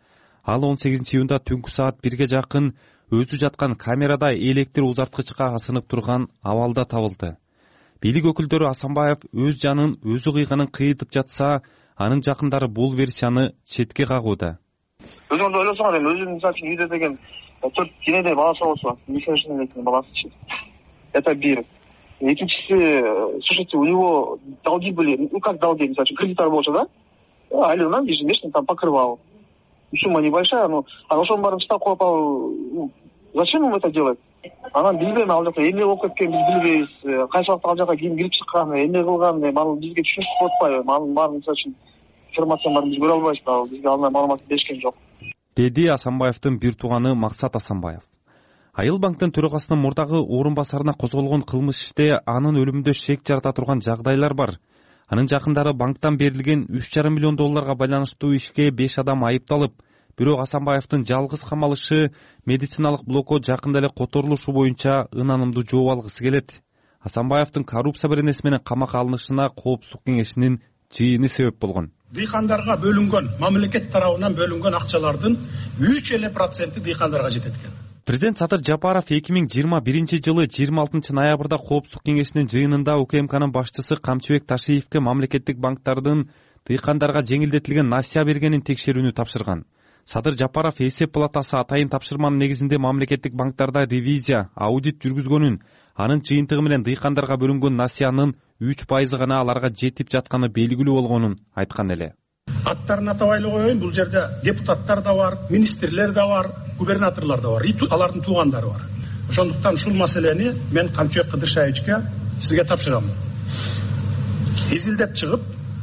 Ал 18-июнда түнкү саат 1-ге жакын өзү жаткан камерада электр узарткычка асынып турган абалда табылды. Бийлик өкүлдөрү Асанбаев өз жанын өзү кыйганын кыйытып жатса, анын жакындары бул версияны четке кагууда. Өзүңүз ойлосоңуз, эми өзүнүн мисалы үчүн үйдө деген 4 денеде баласы болсо, несовершеннолетний баласы. Это бир. Экинчиси, слушайте, у него долги были, как долги, мисалы үчүн кредиттер болчу да, айылынан ежемесячно там покрывал. Сумма небольшая, но ошонун баарын чыгап коюп алып, зачем ему это делать? Анан билбейм, ал жака эмне болуп кеткен биз билбейбиз. Кайсы убакта ал жака ким кирип чыккан, эмне кылган, ал бизге түшүнүктүү болуп атпайбы? Анын баарын мисалы үчүн информациянын баарын биз көрө албайбыз, ал бизге андан маалымат беришкен жок. Деди Асанбаевдин бир тууганы Максат Асанбаев. Айыл банктын төрагасынын мурдагы орун басарына козголгон кылмыш иште анын өлүмүндө шек жарата турган жагдайлар бар. Анын жакындары банктан берилген 3,5 миллион долларга байланыштуу ишке 5 адам айыпталып, бирок Асанбаевдин жалгыз камалышы медициналык блокот жакында эле которулушу боюнча ынанымдуу жооп алгысы келет. Асанбаевдин коррупция беренеси менен камакка алынышына Коопсуздук кеңешинин жыйыны себеп болгон. Дыйкандарга бөлүнгөн, мамлекет тарабынан бөлүнгөн акчалардын 3% дыйкандарга жетет экен. Президент Садыр Жапаров 2021 жылы 26 ноябрда Коопсуздук кеңешинин жыйынында УКМКнын башчысы Камчыбек Ташиевке мамлекеттик банктардын дыйкандарга жеңилдетилген насыя бергенин текшерүүнү тапшырган. Садыр Жапаров эсеп палатасы атайын тапшырманын негизинде мамлекеттик банктарда ревизия, аудит жүргүзгөнүн, анын жыйынтыгы менен дыйкандарга бөлүнгөн насыянын 3% гана аларга жетип жатканы белгилүү болгонун айткан эле. Аттарын атабай эле коеюн, бул жерде депутаттар да бар, министрлер да бар, губернаторлор да бар, алардын туугандары бар. Ошондуктан ушул маселени мен Камчыбек Кыдыршаевичке сизге тапшырам. Изилдеп чыгып,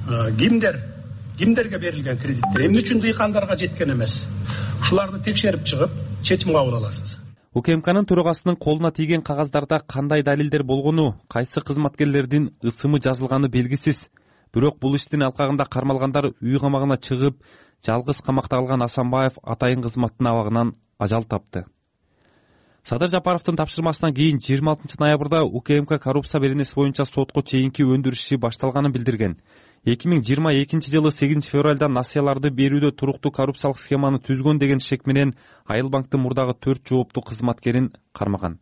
кимдерге берилген кредиттер, эмне үчүн дыйкандарга жеткен эмес. Ушуларды текшерип чыгып, чечим кабыл аласыз. УКМКнын төрагасынын колуна тийген кагаздарда кандай далилдер болгону, кайсы кызматкерлердин ысымы жазылганы белгисиз. Бирок бул иштин алкагында кармалгандар үй камагына чыгып, жалгыз камакта калган Асанбаев атайын кызматтын абагынан ажал тапты. Садыр Жапаровдун тапшырмасынан кийин 26 ноябрда УКМК коррупция беренеси боюнча сотко чейинки өндүрүш иши башталганын билдирген. 2022 жылы 8 февралда насыяларды берүүдө туруктуу коррупциялык схеманы түзгөн деген шек менен Айыл банктын мурдагы 4 жооптуу кызматкерин кармаган.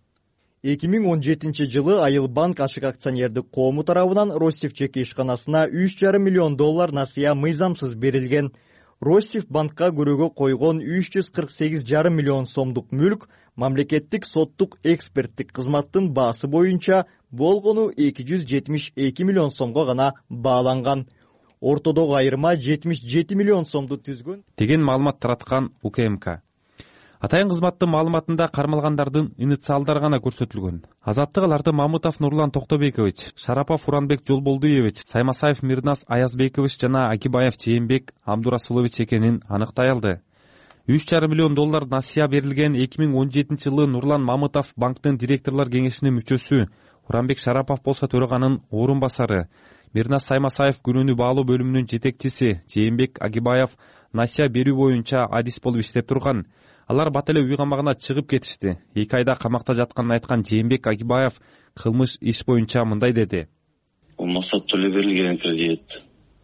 2017 жылы Айыл банк ашык акционердик коому тарабынан Россив жеке ишканасына 3,5 миллион доллар насыя мыйзамсыз берилген. Россив банкка көрөөгө койгон 348,5 миллион сомдук мүлк мамлекеттик соттук эксперттик кызматтын баасы боюнча болгону 272 миллион сомго гана бааланган. Ортодогу айырма 77 миллион сомду түзгөн деген маалымат тараткан УКМК. Атайын кызматтын маалыматында кармалгандардын инициалдары гана көрсөтүлгөн. Азаттык аларды Мамытов Нурлан Токтобекович, Шарапов Уранбек Жолболдуевич, Саймасаев Мирнас Аязбекович жана Акибаев Жээнбек Амдурасулович экенин аныктай алды. 3,5 миллион доллар насыя берилген 2017 жылы Нурлан Мамытов банктын директорлор кеңешинин мүчөсү, Уранбек Шарапов болсо төраганын орун басары, Мирнас Саймасаев күнүнү баалоо бөлүмүнүн жетекчиси, Жээнбек Акибаев насыя берүү боюнча адис болуп иштеп турган. Алар бат эле үй камагына чыгып кетишти. 2 айда камакта жатканын айткан Жээнбек Акибаев кылмыш иш боюнча мындай деди. Максаттуу эле берилген кредит.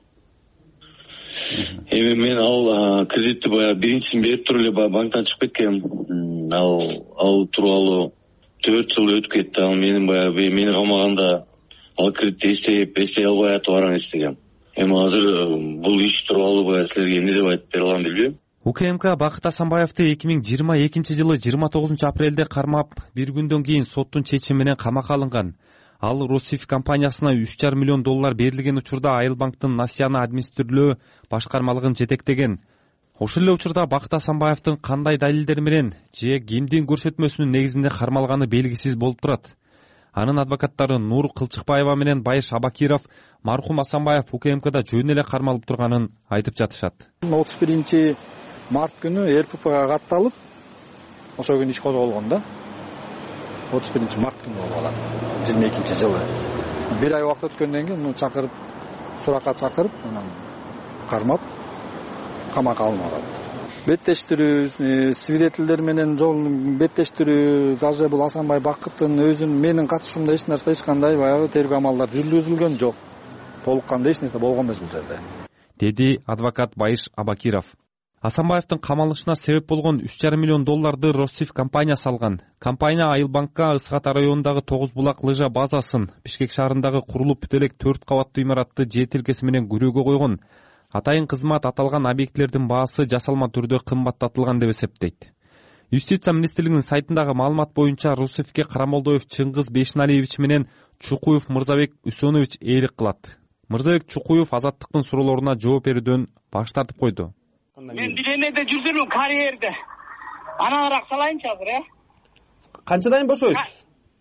Эми мен ал кредитти биринчисин берип туруп эле банктан чыгып кеткем. Ал тууралуу 4 жыл өтүп кетти. Ал мени камаганда ал кредитти эстей албай атып баран эстегем. Эми азыр бул иш тууралуу силерге эмне деп айтып бере алам билбейм. УКМК Бакыт Асанбаевди 2022 жылы 29 апрелде кармап, бир күндөн кийин соттун чечими менен камакка алынган. Ал Россив компаниясына 3,5 миллион доллар берилген учурда Айыл банктын насыяны администрирлөө башкармалыгын жетектеген. Ошол эле учурда Бакыт Асанбаевдин кандай далилдер менен же кимдин көрсөтмөсүнүн негизинде кармалганы белгисиз болуп турат. Анын адвокаттары Нур Кылчыкбаева менен Байыш Абакиров мархум Асанбаев УКМКда жөн эле кармалып турганын айтып жатышат. 31 март күнү РППга катталып, ошо күнү иш козголгон да. 31 март күнү болгон 22 жылы. Бир ай убакыт өткөндөн кийин муну чакырып, суракка чакырып, анан кармап, камакка алынган. Беттештирүү, свидетелдер менен жол беттештирүү, даже бул Асанбай Бакыттын өзүнүн менин катышуумда эч нерсе, эч кандай баягы тергөө амалдар жүргүзүлгөн жок. Толук кандай эч нерсе болгон эмес бул жерде. Деди адвокат Байыш Абакиров. Асанбаевдин камалышына себеп болгон $3,5 миллион Россиф компаниясы алган. Компания Айыл банкка Ысык Ата районундагы 9 булак лыжа базасын, Бишкек шаарындагы курулуп бүт элек 4 кабаттуу имаратты жер тилкеси менен күрөөгө койгон. Атайын кызмат аталган объектилердин баасы жасалма түрдө кымбаттатылган деп эсептейт. Юстиция министрлигинин сайтындагы маалымат боюнча Русифке Карамолдоев Чыңгыз Бешналиевич менен Чукуев Мырзабек Үсөнович ээлик кылат. Мырзабек Чукуев азаттыктын суроолоруна жооп берүүдөн баш тартып койду. Мен Диленеде жүрдүм, карьерде. Анараак салайынчы азыр, Канчадан бошойсуз?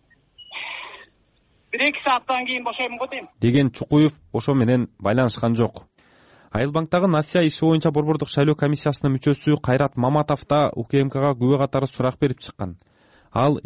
1-2 сааттан кийин бошоймун го дейм. Деген Чукуев ошо менен байланышкан жок. Айыл банктагы Насия иши боюнча борбордук шайлоо комиссиясынын мүчөсү Кайрат Маматов да УКМКга күбө катары сурак берип чыккан. Ал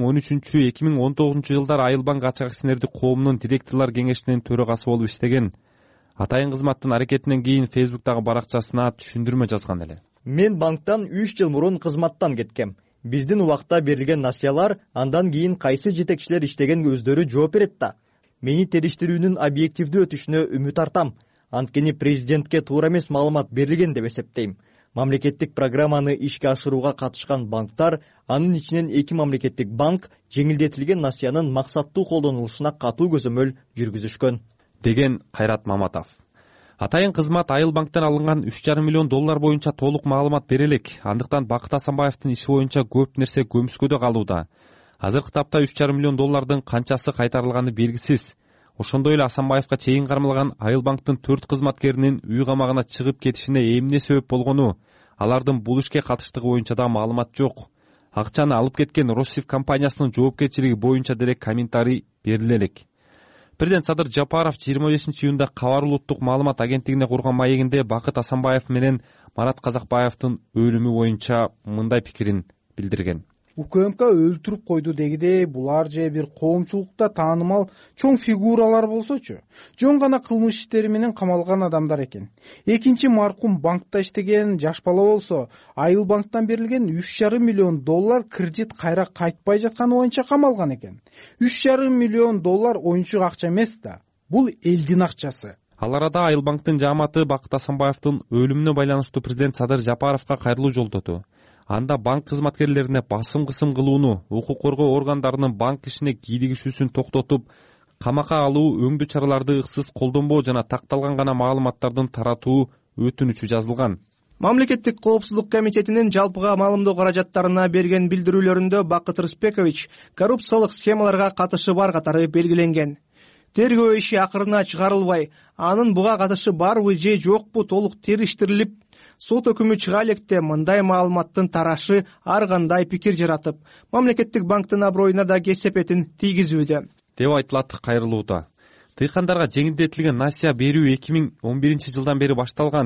2013-2019 жылдар Айыл банк ачык акционердик коомунун директорлор кеңешинин төрагасы болуп иштеген. Атайын кызматтын аракетинен кийин Facebook'тагы баракчасына түшүндүрмө жазган эле. Мен банктан 3 жыл мурун кызматтан кеткем. Биздин убакта берилген насыялар андан кийин кайсы жетекчилер иштеген өздөрү жооп берет да. Мени териштирүүнүн объективдүү өтүшүнө үмүт артам. Анткени президентке туура эмес маалымат берилген деп эсептейм. Мамлекеттик программаны ишке ашырууга катышкан банктар, анын ичинен 2 мамлекеттик банк жеңилдетилген насыянын максаттуу колдонулушуна катуу көзөмөл жүргүзүшкөн. Деген Кайрат Маматов. Атайын кызмат Айыл банктан алынган $3,5 миллион боюнча толук маалымат бере элек. Андыктан Бакыт Асанбаевдин иши боюнча көп нерсе көмүскөдө калууда. Азыркы тапта $3,5 миллион канчасы кайтарылганы белгисиз. Ошондой эле Асанбаевга чейин кармалган Айыл банктын 4 кызматкеринин үй камагына чыгып кетишине эмне себеп болгону, алардын бул ишке катыштыгы боюнча да маалымат жок. Акчаны алып кеткен Россиф компаниясынын жоопкерчилиги боюнча деле комментарий бериле элек. Президент Садыр Жапаров 25-июнда Кабар улуттук маалымат агенттигине курган маегинде Бакыт Асанбаев менен Марат Казакбаевдин өлүмү боюнча мындай пикирин билдирген. УКМК өлтүрүп койду дегидей булар же бир коомчулукта таанымал чоң фигуралар болсочу, жөн гана кылмыш иштери менен камалган адамдар экен. Экинчи маркум банкта иштеген жаш бала болсо, Айыл банктан берилген $3,5 миллион кредит кайра кайтпай жатканы боюнча камалган экен. $3,5 миллион оюнчук акча эмес да, бул элдин акчасы. Ал арада Айыл банктын жааматы Бакыт Асанбаевдин өлүмүнө байланыштуу президент Садыр Жапаровго кайрылуу жолдоду. Анда банк кызматкерлерине басым-кысым кылууну, укук коргоо органдарынын банк ишине кийлигишүүсүн токтотуп, камакка алуу, өңдүү чараларды ыксыз колдонбоо жана такталган гана маалыматтардын таратуу өтүнүчү жазылган. Мамлекеттик коопсуздук комитетинин жалпыга маалымдоо каражаттарына берген билдирүүлөрүндө Бакыт Рыспекович коррупциялык схемаларга катышы бар катары белгиленген. Тергөө иши акырына чыгарылбай, анын буга катышы барбы же жокпу толук териштирилип, сот өкүмү чыга электе мындай маалыматтын тарашы ар кандай пикир жаратып, мамлекеттик банктын аброюна да кесепетин тийгизүүдө деп айтылат кайрылууда. Тыйкандарга жеңилдетилген насыя берүү 2011 жылдан бери башталган.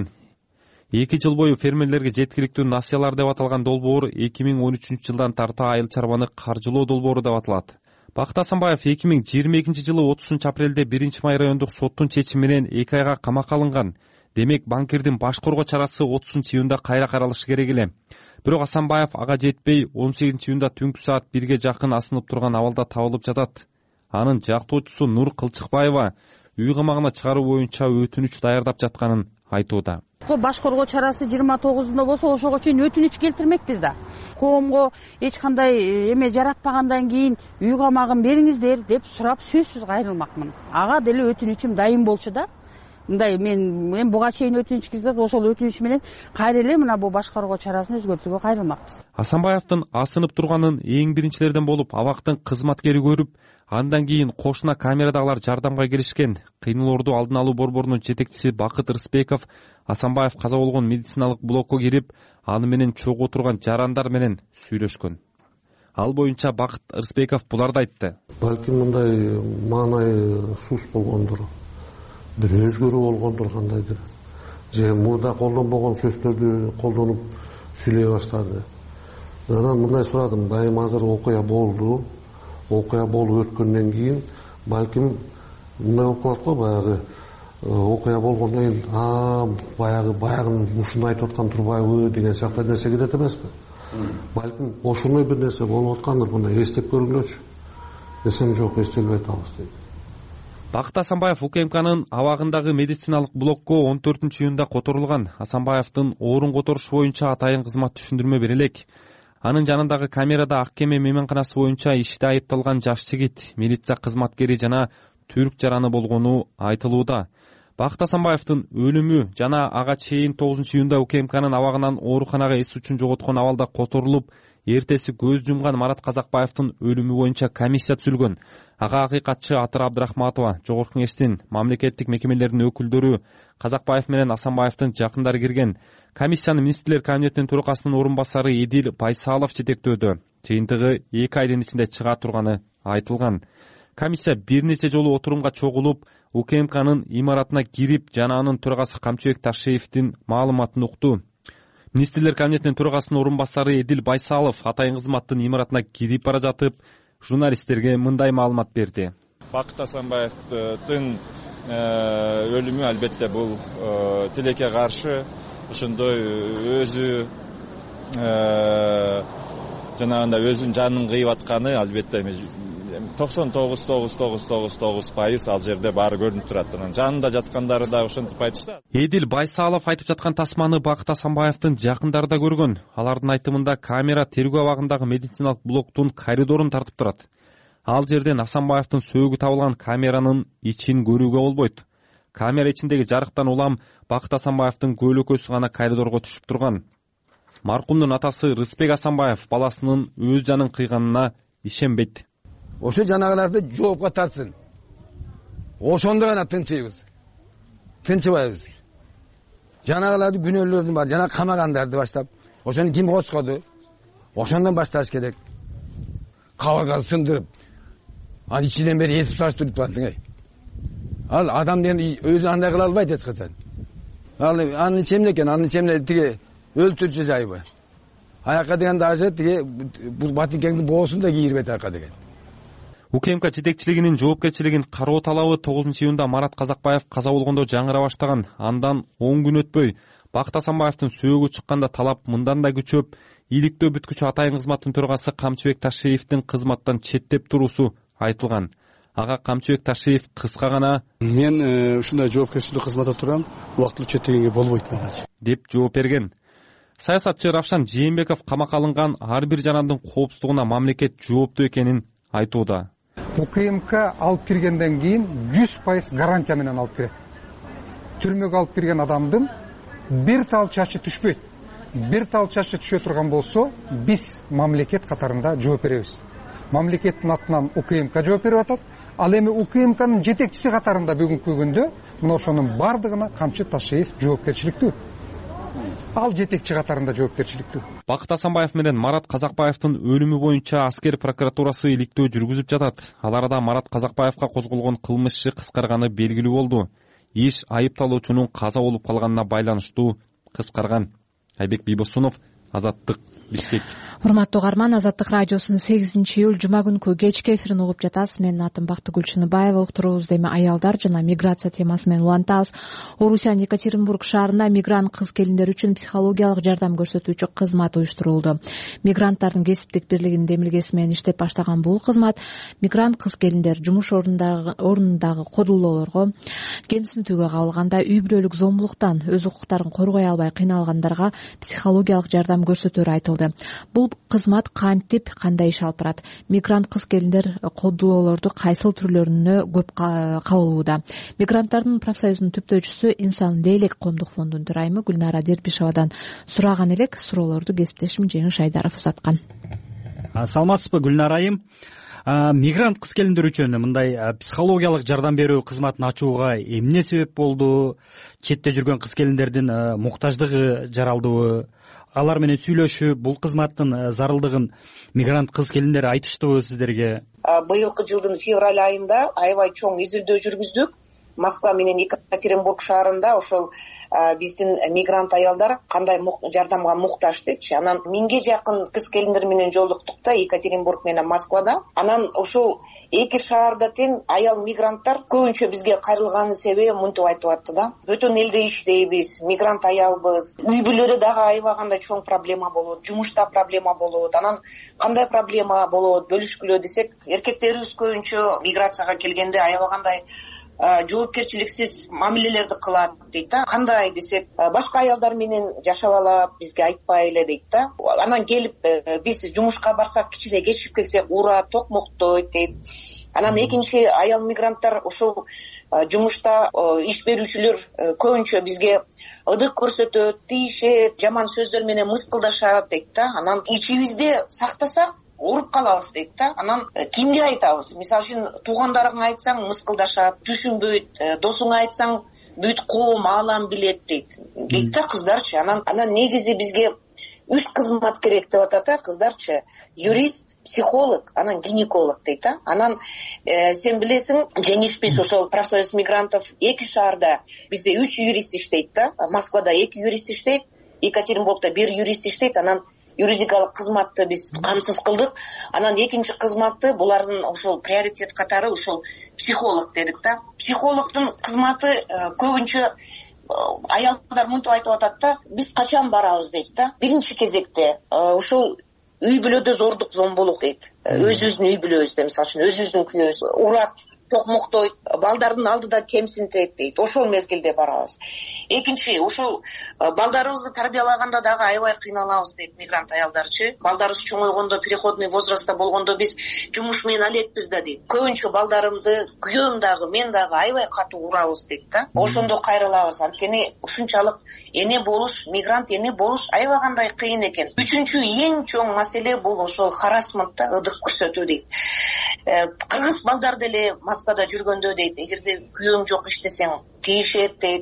2 жыл бою фермерлерге жеткиликтүү насыялар деп аталган долбоор 2013 жылдан тарта айыл чарбаны каржылоо долбоору деп аталат. Бакыт Асанбаев 2022 жылы 30 апрелде 1 май райондук соттун чечими менен 2 айга камакка алынган. Демек банкирдин баш коргоо чарасы 30 июнда кайра каралышы керек эле. Бирок Асанбаев ага жетпей 18 июнда түнкү саат 1ге жакын асынып турган абалда табылып жатат. Анын жактоочусу Нур Кылчыкбаева үй камагына чыгаруу боюнча өтүнүч даярдап жатканын айтууда. Баш коргоо чарасы 29-да болсо ошого чейин өтүнүч келтирмекпиз да. Коомго эч кандай эме жаратпагандан кийин үй камагын бериңиздер деп сурап сөзсүз кайрылмакмын. Ага деле өтүнүчүм дайым болчу да. Мындай мен буга чейин өтүнүч киргизип, ошол өтүнүч менен кайра эле мына бул баш коргоо чарасын өзгөртүүгө кайрылмакпыз. Асанбаевдин асынып турганын эң биринчилерден болуп абактын кызматкери көрүп, андан кийин кошуна камерадагылар жардамга келишкен. Кыйноолорду алдын алуу борборунун жетекчиси Бакыт Рыспеков Асанбаев каза болгон медициналык блокко кирип, аны менен чогуу турган жарандар менен сүйлөшкөн. Ал боюнча Бакыт Рыспеков буларды айтты. Балким мындай маанай сус болгондур. Бир өзгөрүү болгондур кандайдыр. Же мурда колдонбогон сөздөрдү колдонуп сүйлөй баштады. Анан мындай сурадым, дайым азыр окуя болду. Окуя болуп өткөндөн кийин балким мындай болуп калат го, баягы окуя болгондон кийин баягы ушуну айтып аткан турбайбы деген сыяктуу нерсе кетет эмеспи? Балким ошондой бир нерсе болуп аткандыр, мындай эстеп көрүңлөчү. Эсем жок, эстелбей атабыз дейт. Бакыт Асанбаев УКМКнын абагындагы медициналык блокко 14-июнда которулган. Асанбаевдин орун которушу боюнча атайын кызмат түшүндүрмө бере элек. Анын жанындагы камерада Ак Кеме мейманканасы боюнча иште айыпталган жаш жигит, милиция кызматкери жана түрк жараны болгону айтылууда. Бакыт Асанбаевдин өлүмү жана ага чейин 9-июнда УКМКнын абагынан ооруканага эс учун жоготкон абалда которулуп, эртеси көз жумган Марат Казакбаевдин өлүмү боюнча комиссия түзүлгөн. Ага акыйкатчы Атыр Абдрахматова, Жогорку Кеңештин мамлекеттик мекемелеринин өкүлдөрү, Казакбаев менен Асанбаевдин жакындары кирген. Комиссияны министрлер кабинетинин төрагасынын орун басары Эдил Байсалов жетектөөдө. Жыйынтыгы 2 айдын ичинде чыга турганы айтылган. Комиссия бир нече жолу отурумга чогулуп, УКМКнын имаратына кирип, жана анын төрагасы Камчыбек Ташиевдин маалыматын укту. Министрлер кабинетинин төрагасынын орун басары Эдил Байсалов атайын кызматтын имаратына кирип бара жатып, журналисттерге мындай маалымат берди. Бакыт Асанбаевдин өлүмү албетте бул тилекке каршы, ошондой өзү жанагындай өзүнүн жанын кыйып атканы албетте 99,999% ал жерде баары көрүнүп турат. Анан жанында жаткандары да ошентип айтышты. Эдил Байсалов айтып жаткан тасманы Бакыт Асанбаевдин жакындары да көргөн. Алардын айтымында камера тергөө абагындагы медициналык блоктун коридорун тартып турат. Ал жерден Асанбаевдин сөөгү табылган камеранын ичин көрүүгө болбойт. Камера ичиндеги жарыктан улам Бакыт Асанбаевдин көйлөкөсү гана коридорго түшүп турган. Маркумдун атасы Рыспек Асанбаев баласынын өз жанын кыйганына ишенбейт. Ошо жанагыларды жоопко тартсын. Ошондо гана тынчыйбыз. Тынчыбайбыз. Жанагыларды күнөөлөрдүн бар, жана камагандарды баштап, ошону ким коскоду? Ошондон башташ керек. Кабыргасы сындырып, анын ичинен бери эсип саштырып турат. Ал адам деген өзү андай кыла албайт эч качан. Ал анын ичемде экен, анын ичемде тиги өлтүрчү жайбы. Аяка деген даже тиги бул батинкеңдин боосун да кийирбейт аяка деген. УКМК жетекчилигинин жоопкерчилигин кароо талабы 9-июнда Марат Казакбаев каза болгондо жаңыра баштаган. Андан 10 күн өтпөй Бакыт Асанбаевдин сөөгү чыкканда талап мындан да күчөп, ийгиликтөө бүткүчү атайын кызматтын төрагасы Камчыбек Ташиевдин кызматтан четтеп туруусу айтылган. Ага Камчыбек Ташиев кыска гана мен ушундай жоопкерчилик кызматта турам, убактылуу четтегенге болбойт мага деп жооп берген. Саясатчы Равшан Жээнбеков камакка алынган ар бир жанандын коопсуздугуна мамлекет жооптуу экенин айтууда. УКМК алып киргенден кийин 100% гарантия менен алып кирет. Түрмөгө алып кирген адамдын бир тал чачы түшпөйт. Бир тал чачы түшө турган болсо, биз мамлекет катарында жооп беребиз. Мамлекеттин атынан УКМК жооп берип атат. Ал эми УКМКнын жетекчиси катарында бүгүнкү күндө мына ошонун бардыгына Камчы Ташиев жоопкерчиликтүү. Ал жетекчи катарында жоопкерчиликтүү. Бакыт Асанбаев менен Марат Казакбаевдин өлүмү боюнча аскер прокуратурасы иликтөө жүргүзүп жатат. Ал арада Марат Казакбаевга козголгон кылмыш иши кыскарганы белгилүү болду. Иш айыпталуучунун каза болуп калганына байланыштуу кыскарган. Айбек Бийбосунов, Азаттык, Бишкек. Урматтуу угарман, Азаттык радиосунун 8-июль жума күнкү кечки эфирин угуп жатасыз. Менин атым Бактыгүл Чыныбаева. Уктуруубузду эми аялдар жана миграция темасы менен улантабыз. Орусиянын Екатеринбург шаарында мигрант кыз келиндер үчүн психологиялык жардам көрсөтүүчү кызмат уюштурулду. Мигранттардын кесиптик бирлигинин демилгеси менен иштеп баштаган бул кызмат мигрант кыз келиндер жумуш орнундагы кодулоолорго, кемсинтүүгө кабылганда, үй бүлөлүк зомбулуктан өз укуктарын коргой албай кыйналгандарга психологиялык жардам көрсөтөөрү айтылды. Бул кызмат кантип, кандай иш алып барат? Мигрант кыз келиндер кодулоолорду кайсыл түрлөрүнө көп кабылууда? Мигранттардын профсоюзунун түптөөчүсү Инсан Лейлек коомдук фондунун төрайымы Гүлнара Дербишевадан сураган элек. Суроолорду кесиптешим Жеңиш Айдаров узаткан. Саламатсызбы Гүлнара айым? Мигрант кыз келиндер үчүн мындай психологиялык жардам берүү кызматын ачууга эмне себеп болду? Четте жүргөн кыз келиндердин муктаждыгы жаралдыбы? Алар менен сүйлөшүп, бул кызматтын зарылдыгын мигрант кыз келиндер айтыштыбы сиздерге? Быйылкы жылдын февраль айында аябай чоң изилдөө жүргүздүк. Москва менен Екатеринбург шаарында ошол биздин мигрант аялдар кандай жардамга муктаж депчи. Анан 1000ге жакын кыз келиндер менен жолуктук да Екатеринбург менен Москвада. Анан ошол эки шаарда тең аял мигранттар көбүнчө бизге кайрылган себеби мынтип айтып атты да. Бүтүн элде иштейбиз, мигрант аялбыз. Үй бүлөдө дагы аябагандай чоң проблема болот, жумушта проблема болот. Анан кандай проблема болот бөлүшкүлө десек, эркектерибиз көбүнчө миграцияга келгенде аябагандай жоопкерчиликсиз мамилелерди кылат дейт да. Кандай десек, башка аялдар менен жашап алат, бизге айтпай эле дейт да. Анан келип биз жумушка барсак, кичине кечип келсек урат, токмоктойт дейт. Анан экинчи аял мигранттар ошол жумушта иш берүүчүлөр көбүнчө бизге ыдык көрсөтөт, тийишет, жаман сөздөр менен мыскылдашат дейт да. Анан ичибизде сактасак уруп калабыз дейт да. Анан кимге айтабыз? Мисалы үчүн туугандарыңа айтсаң мыскылдашат, түшүнбөйт, досуңа айтсаң бүт коом аалам билет дейт да кыздарчы. Анан негизи бизге 3 кызмат керек деп атат да кыздарчы. Юрист, психолог, анан гинеколог дейт да. Анан сен билесиң, жеңишпиз ошол профсоюз мигрантов 2 шаарда бизде 3 юрист иштейт да. Москвада 2 юрист иштейт, Екатеринбургда 1 юрист иштейт. Анан юридикалык кызматты биз камсыз кылдык. Анан экинчи кызматты булардын ошол приоритет катары ошол психолог дедик да. Психологдун кызматы көбүнчө аялдар мынтип айтып атат да, биз качан барабыз дейт да. Биринчи кезекте ошол үй бүлөдө зордук зомбулук дейт. Өзүбүздүн үй бүлөбүздө, мисалы үчүн өзүбүздүн күйөөбүз урат, токмоктойт, балдардын алдыда кемсинтет дейт. Ошол мезгилде барабыз. Экинчи, ошол балдарыбызды тарбиялаганда дагы аябай кыйналабыз дейт мигрант аялдарчы. Балдарыбыз чоңойгондо, переходный возрастта болгондо биз жумуш менен алекпиз да дейт. Көбүнчө балдарымды, күйөөм дагы, мен дагы аябай катуу урабыз дейт да. Ошондо кайрылабыз. Анткени ушунчалык эне болуш, мигрант эне болуш аябай кандай кыйын экен. Үчүнчү эң чоң маселе бул ошол харассмент да, ыдык көрсөтүү дейт. Кыргыз балдар деле Москвада жүргөндө дейт, эгерде күйөөң жок иштесең тийишет дейт.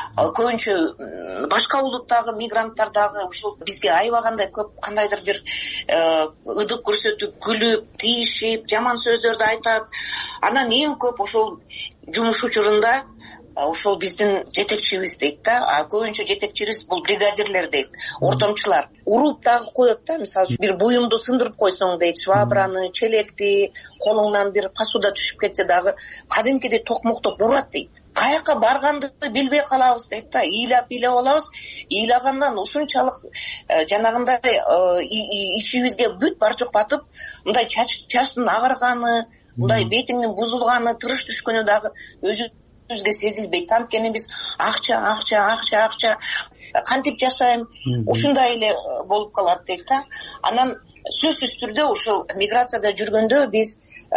Көбүнчө башка улуттагы мигранттар дагы ушул бизге аябай кандай көп кандайдыр бир ыдык көрсөтүп, күлүп, тийишип, жаман сөздөрдү айтат. Анан эң көп ошол жумуш учурунда ошол биздин жетекчибиз дейт да. Көбүнчө жетекчибиз бул бригадирлер дейт, ортомчулар. Уруп дагы коет да, мисалы бир буюмду сындырып койсоң дейт, швабраны, челекти, колуңнан бир посуда түшүп кетсе дагы кадимкидей токмоктоп урат дейт. Каяка барганды билбей калабыз дейт да. Ыйлап алабыз. Ыйлагандан ушунчалык жанагындай ичибизге бүт бар жок батып, мындай чачтын агарганы, мындай бетиңдин бузулганы, тырыш түшкөнү дагы өзүбүзгө сезилбейт. Анткени биз акча кантип жашайм, ушундай эле болуп калат дейт да. Анан сөзсүз түрдө ушул миграцияда жүргөндө биз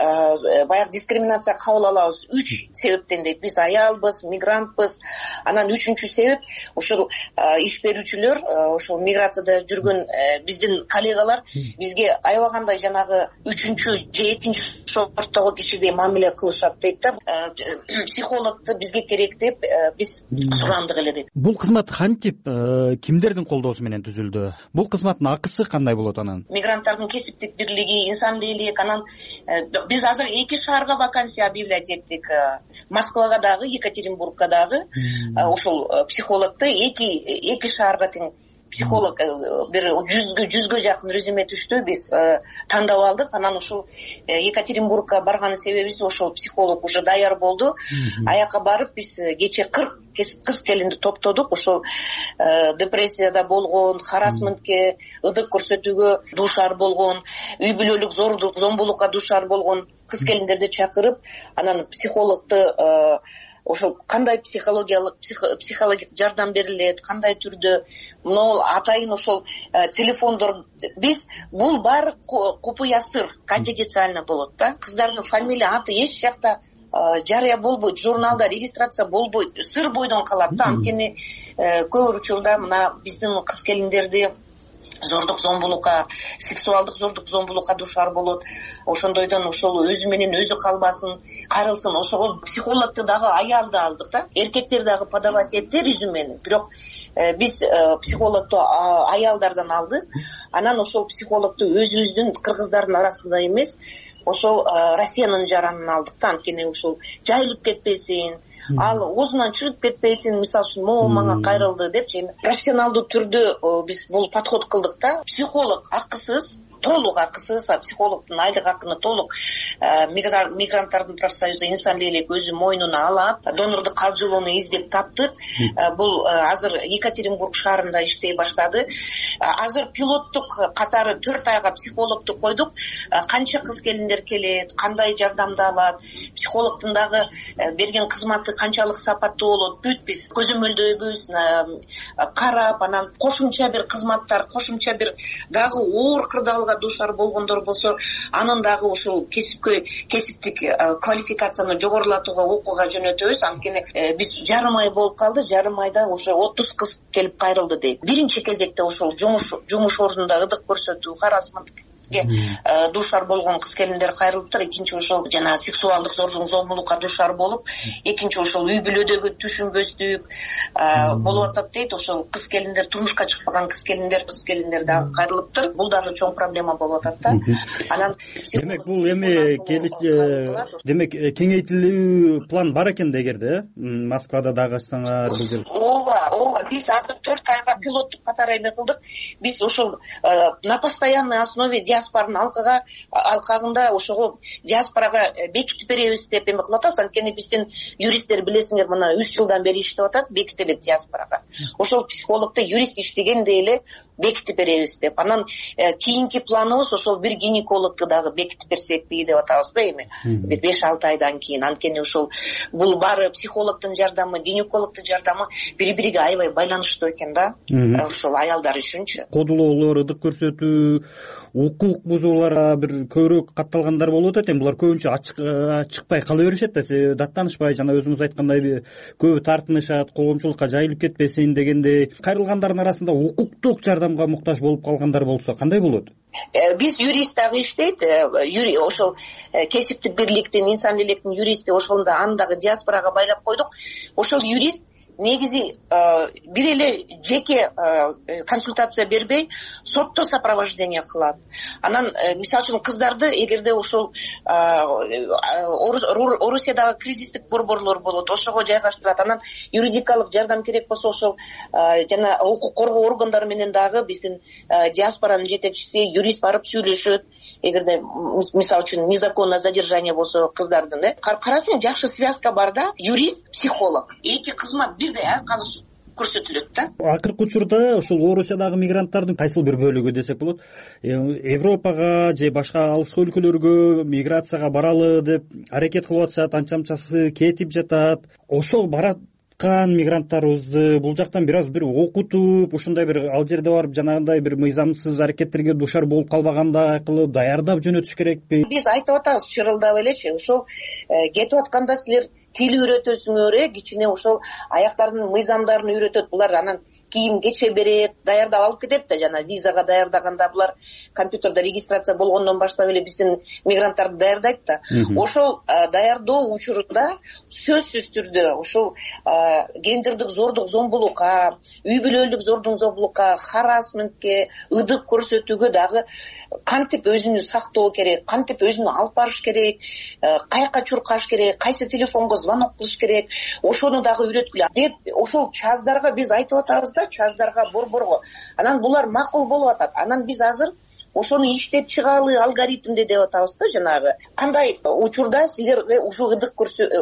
баягы дискриминация кабыл алабыз 3 себептен дейт. Биз аялбыз, мигрантпыз. Анан 3-чү себеп ушул иш берүүчүлөр, ошол миграцияда жүргөн биздин коллегалар бизге аябай кандай жанагы 3-чү же 2-чү сорттогу кишидей мамиле кылышат дейт да. Психологду бизге керек деп биз сурандык эле дейт. Бул кызмат кантип, кимдердин колдоосу менен түзүлдү? Бул кызматтын акысы кандай болот анан? Мигранттардын кесиптик бирлиги, инсан бийлик, анан биз азыр 2 шаарга вакансия объявлять эттик. Москвага дагы, Екатеринбургка дагы ошол психологду 2 шаарга тең психолог бир 100гө жакын резюме түштү, биз тандап алдык. Анан ушул Екатеринбургка барган себебибиз ошол психолог уже даяр болду. Аяка барып биз кече 40 кыз келинди топтодук. Ошол депрессияда болгон, харассментке, ыдык көрсөтүүгө дуушар болгон, үй бүлөлүк зордук, зомбулукка дуушар болгон кыз келиндерди чакырып, анан психологду ошол кандай психологик жардам берилет, кандай түрдө, могул атайын ошол телефондор, биз бул баары купуя сыр, конфиденциально болот да. Кыздардын фамилия, аты эч жакта жарыя болбойт, журналда регистрация болбойт, сыр бойдон калат да. Анткени көп учурда мына биздин кыз келиндерди зордук зомбулукка, сексуалдык зордук зомбулукка дуушар болот. Ошондойдон ошол өзү менен өзү калбасын, кайрылсын. Ошол психологду дагы аялды алдык да. Эркектер дагы подавать этти резюмени. Бирок биз психологду аялдардан алдык. Анан ошол психологду өзүбүздүн кыргыздардын арасында эмес, ошол Россиянын жаранын алдык да. Анткени ушул жайылып кетпесин, ал оозунан чыгып кетпесин, мисалы үчүн могу мага кайрылды депчи. Профессионалдуу түрдө биз бул подход кылдык да. Психолог акысыз, толук акысы, психологдун айлык акыны толук мигранттардын профсоюзу инсан элек өзү мойнуна алат. Донордук каржылоону издеп таптык. Бул азыр Екатеринбург шаарында иштей баштады. Азыр пилоттук катары 4 айга психологду койдук. Канча кыз келиндер келет, кандай жардамды алат, психологдун дагы берген кызматы канчалык сапаттуу болот, бүт биз көзөмөлдөйбүз, карап, анан кошумча бир кызматтар, кошумча бир дагы оор кырдаалга дуушар болгондор болсо, анын дагы ушул кесиптик квалификацияны жогорулатууга окууга жөнөтөбүз. Анткени биз жарым ай болуп калды, жарым айда уже 30 кыз келип кайрылды дейт. Биринчи кезекте ушул жумуш ордунда ыдык көрсөтүү, харассментке дуушар болгон кыз келиндер кайрылыптыр. Экинчи ошол жана сексуалдык зомбулукка дуушар болуп, экинчи ошол үй бүлөдөгү түшүнбөстүк болуп атат дейт. Ошол кыз келиндер, турмушка чыкпаган кыз келиндер дагы кайрылыптыр. Бул дагы чоң проблема болуп атат да. Анан демек бул эми демек кеңейтилүү план бар экен дегерде, Москвада дагы ачсаңар бул жер. Ооба, биз азыр 4 айга пилоттук катары эме кылдык. Биз ошол на постоянной основе диаспоранын алкагында ошого диаспорага бекитип беребиз деп эме кылып атабыз. Анткени биздин юристтер билесиңер, мына 3 жылдан бери иштеп атат бекитилип диаспорага. Ошол психологду юрист иштегендей эле бекитип беребиз деп. Анан кийинки планыбыз ошол бир гинекологду дагы бекитип берсекпи деп атабыз да эми. Бир 5-6 айдан кийин. Анткени ошол бул баары психологдун жардамы, гинекологдун жардамы бири-бириге аябай байланыштуу экен да. Ошол аялдар үчүнчү. Кодулоолор, ыдык көрсөтүү, укук бузууларга бир көбүрөөк катталгандар болуп атат. Булар көбүнчө чыкпай кала беришет да, себеби даттанышпай, жана өзүңүз айткандай көбү тартынышат, коомчулукка жайылып кетпесин дегендей. Кайрылгандардын арасында укуктук жардамга муктаж болуп калгандар болсо кандай болот? Биз юрист дагы иштейт, ошол кесиптик бирликтин, инсан электин юристи, ошондо аны дагы диаспорага байлап койдук. Ошол юрист негизи бир эле жеке консультация бербей, сотто сопровождение кылат. Анан мисалы үчүн кыздарды эгерде ошол Орусиядагы кризистик борборлор болот, ошого жайгаштырат. Анан юридикалык жардам керек болсо ошол жана укук коргоо органдары менен дагы биздин диаспоранын жетекчиси юрист барып сүйлөшөт. Эгерде мисалы үчүн незаконное задержание болсо кыздардын, карасаң жакшы связка бар да, юрист, психолог, эки кызмат бирдей көрсөтүлөт да. Акыркы учурда ошол Орусиядагы мигранттардын кайсыл бир бөлүгү десек болот, Европага же башка алыскы өлкөлөргө миграцияга баралы деп аракет кылып атышат, анча-мынчасы кетип жатат. Ошол мигранттарыбызды бул жактан бир аз бир окутуп, ушундай бир ал жерде барып жанагындай бир мыйзамсыз аракеттерге дуушар болуп калбагандай кылып даярдап жөнөтүш керекпи? Биз айтып атабыз чырылдап элечи, ошол кетип атканда силер тил үйрөтөсүңөр, кичине ошол аяктардын мыйзамдарын үйрөтөт. Булар анан кийим кече берет, даярдап алып кетет да, жана визага даярдаганда булар компьютерде регистрация болгондон баштап эле биздин мигранттарды даярдайт да. Ошол даярдоо учурунда сөзсүз түрдө ошол гендердик зордук зомбулукка, үй бүлөлүк зордук зомбулукка, харассментке, ыдык көрсөтүүгө дагы кантип өзүнү сактоо керек, кантип өзүнү алып барыш керек, каяка чуркаш керек, кайсы телефонго звонок кылыш керек, ошону дагы үйрөткүлө деп ошол чаздарга биз айтып атабыз да, чаздарга, борборго. Анан булар макул болуп атат. Анан биз азыр ошону иштеп чыгалы алгоритмде деп атабыз да, жанагы. Кандай учурда силер ушул ыдык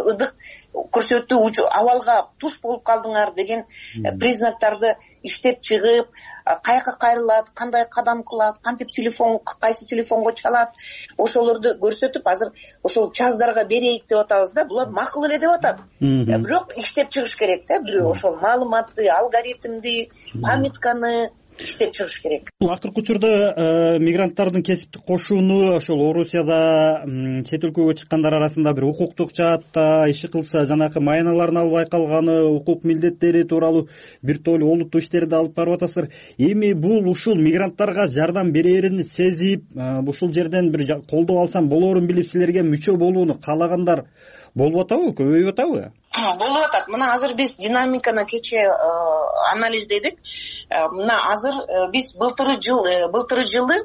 көрсөтүү абалга туш болуп калдыңар деген признактарды иштеп чыгып, каяка кайрылат, кандай кадам кылат, кантип кайсы телефонго чалат, ошолорду көрсөтүп азыр ошол чаздарга берейик деп атабыз да. Булар макул эле деп атат. Бирок иштеп чыгыш керек да, бирөө ошол маалыматты, алгоритмди, памятканы иштеп чыгыш керек. Акыркы учурда мигранттардын кесиптик кошууну ошол Орусияда чет өлкөгө чыккандар арасында бир укуктук жаатта иши кылса, жанакы майналарын албай калганы, укук милдеттери тууралуу бир топ олуттуу иштерди алып барып атасыздар. Эми бул ушул мигранттарга жардам берерин сезип, ушул жерден бир колдоо алсам болорун билип силерге мүчө болууну каалагандар болуп атабы, көбөйүп атабы? Болуп атат. Мына азыр биз динамиканы кече анализдедик. Мына азыр биз былтыры жылы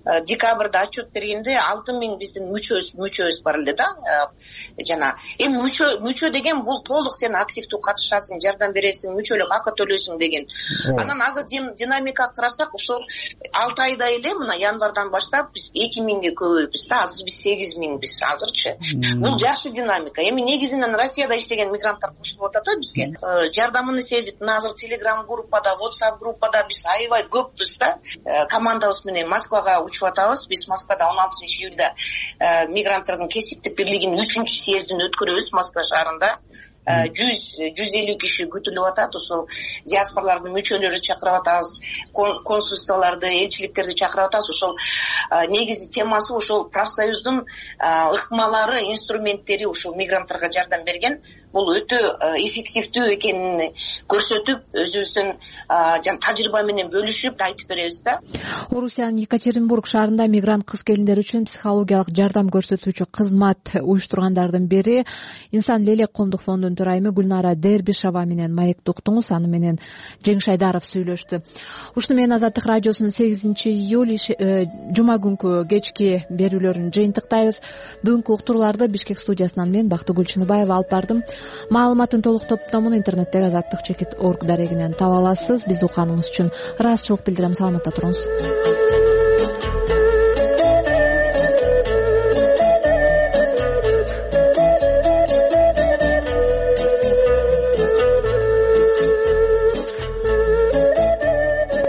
декабрда отчет бергенде 6000 биздин мүчөбүз бар эле да. Жана эми мүчө деген бул толук сен активдүү катышасың, жардам бересиң, мүчөлүк акы төлөйсүң деген. Анан азыр динамика карасак, ошол 6 айда эле мына январдан баштап биз 2000ге көбөйбүз да. Азыр биз 8000биз азырчы. Бул жакшы динамика. Эми негизинен Россияда иштеген мигранттар кошулуп атат да бизге. Жардамын сезип, мына азыр Telegram группада, WhatsApp группада биз аябай көппүз да. Командабыз менен Москвага учуп атабыз. Биз Москвада 16-июлда мигранттардын кесиптик бирлигинин 3-съездин өткөрөбүз Москва шаарында. 100-150 киши күтүлүп атат. Ошол диаспоралардын мүчөлөрү чакырып атабыз, консульстволорду, элчиликтерди чакырып атабыз. Ошол негизи темасы ошол профсоюздун ыкмалары, инструменттери ошол мигранттарга жардам берген. Бул өтө эффективдүү экенин көрсөтүп, өзүбүздүн тажрыйба менен бөлүшүп айтып беребиз да. Орусиянын Екатеринбург шаарында мигрант кыз келиндер үчүн психологиялык жардам көрсөтүүчү кызмат уюштургандардын бири Инсан Лелек коомдук фондунун төрайымы Гүлнара Дербишова менен маекти уктуңуз. Аны менен Жеңиш Айдаров сүйлөштү. Ушуну менен Азаттык радиосунун 8-июль жума күнкү кечки берүүлөрүн жыйынтыктайбыз. Бүгүнкү уктурууларды Бишкек студиясынан мен Бактыгүл Чыныбаева алып бардым. Маалыматтын толук топтомун интернеттеги azattik.org дарегинен таба аласыз. Бизди укганыңыз үчүн ыраазычылык билдирем. Саламатта туруңуз.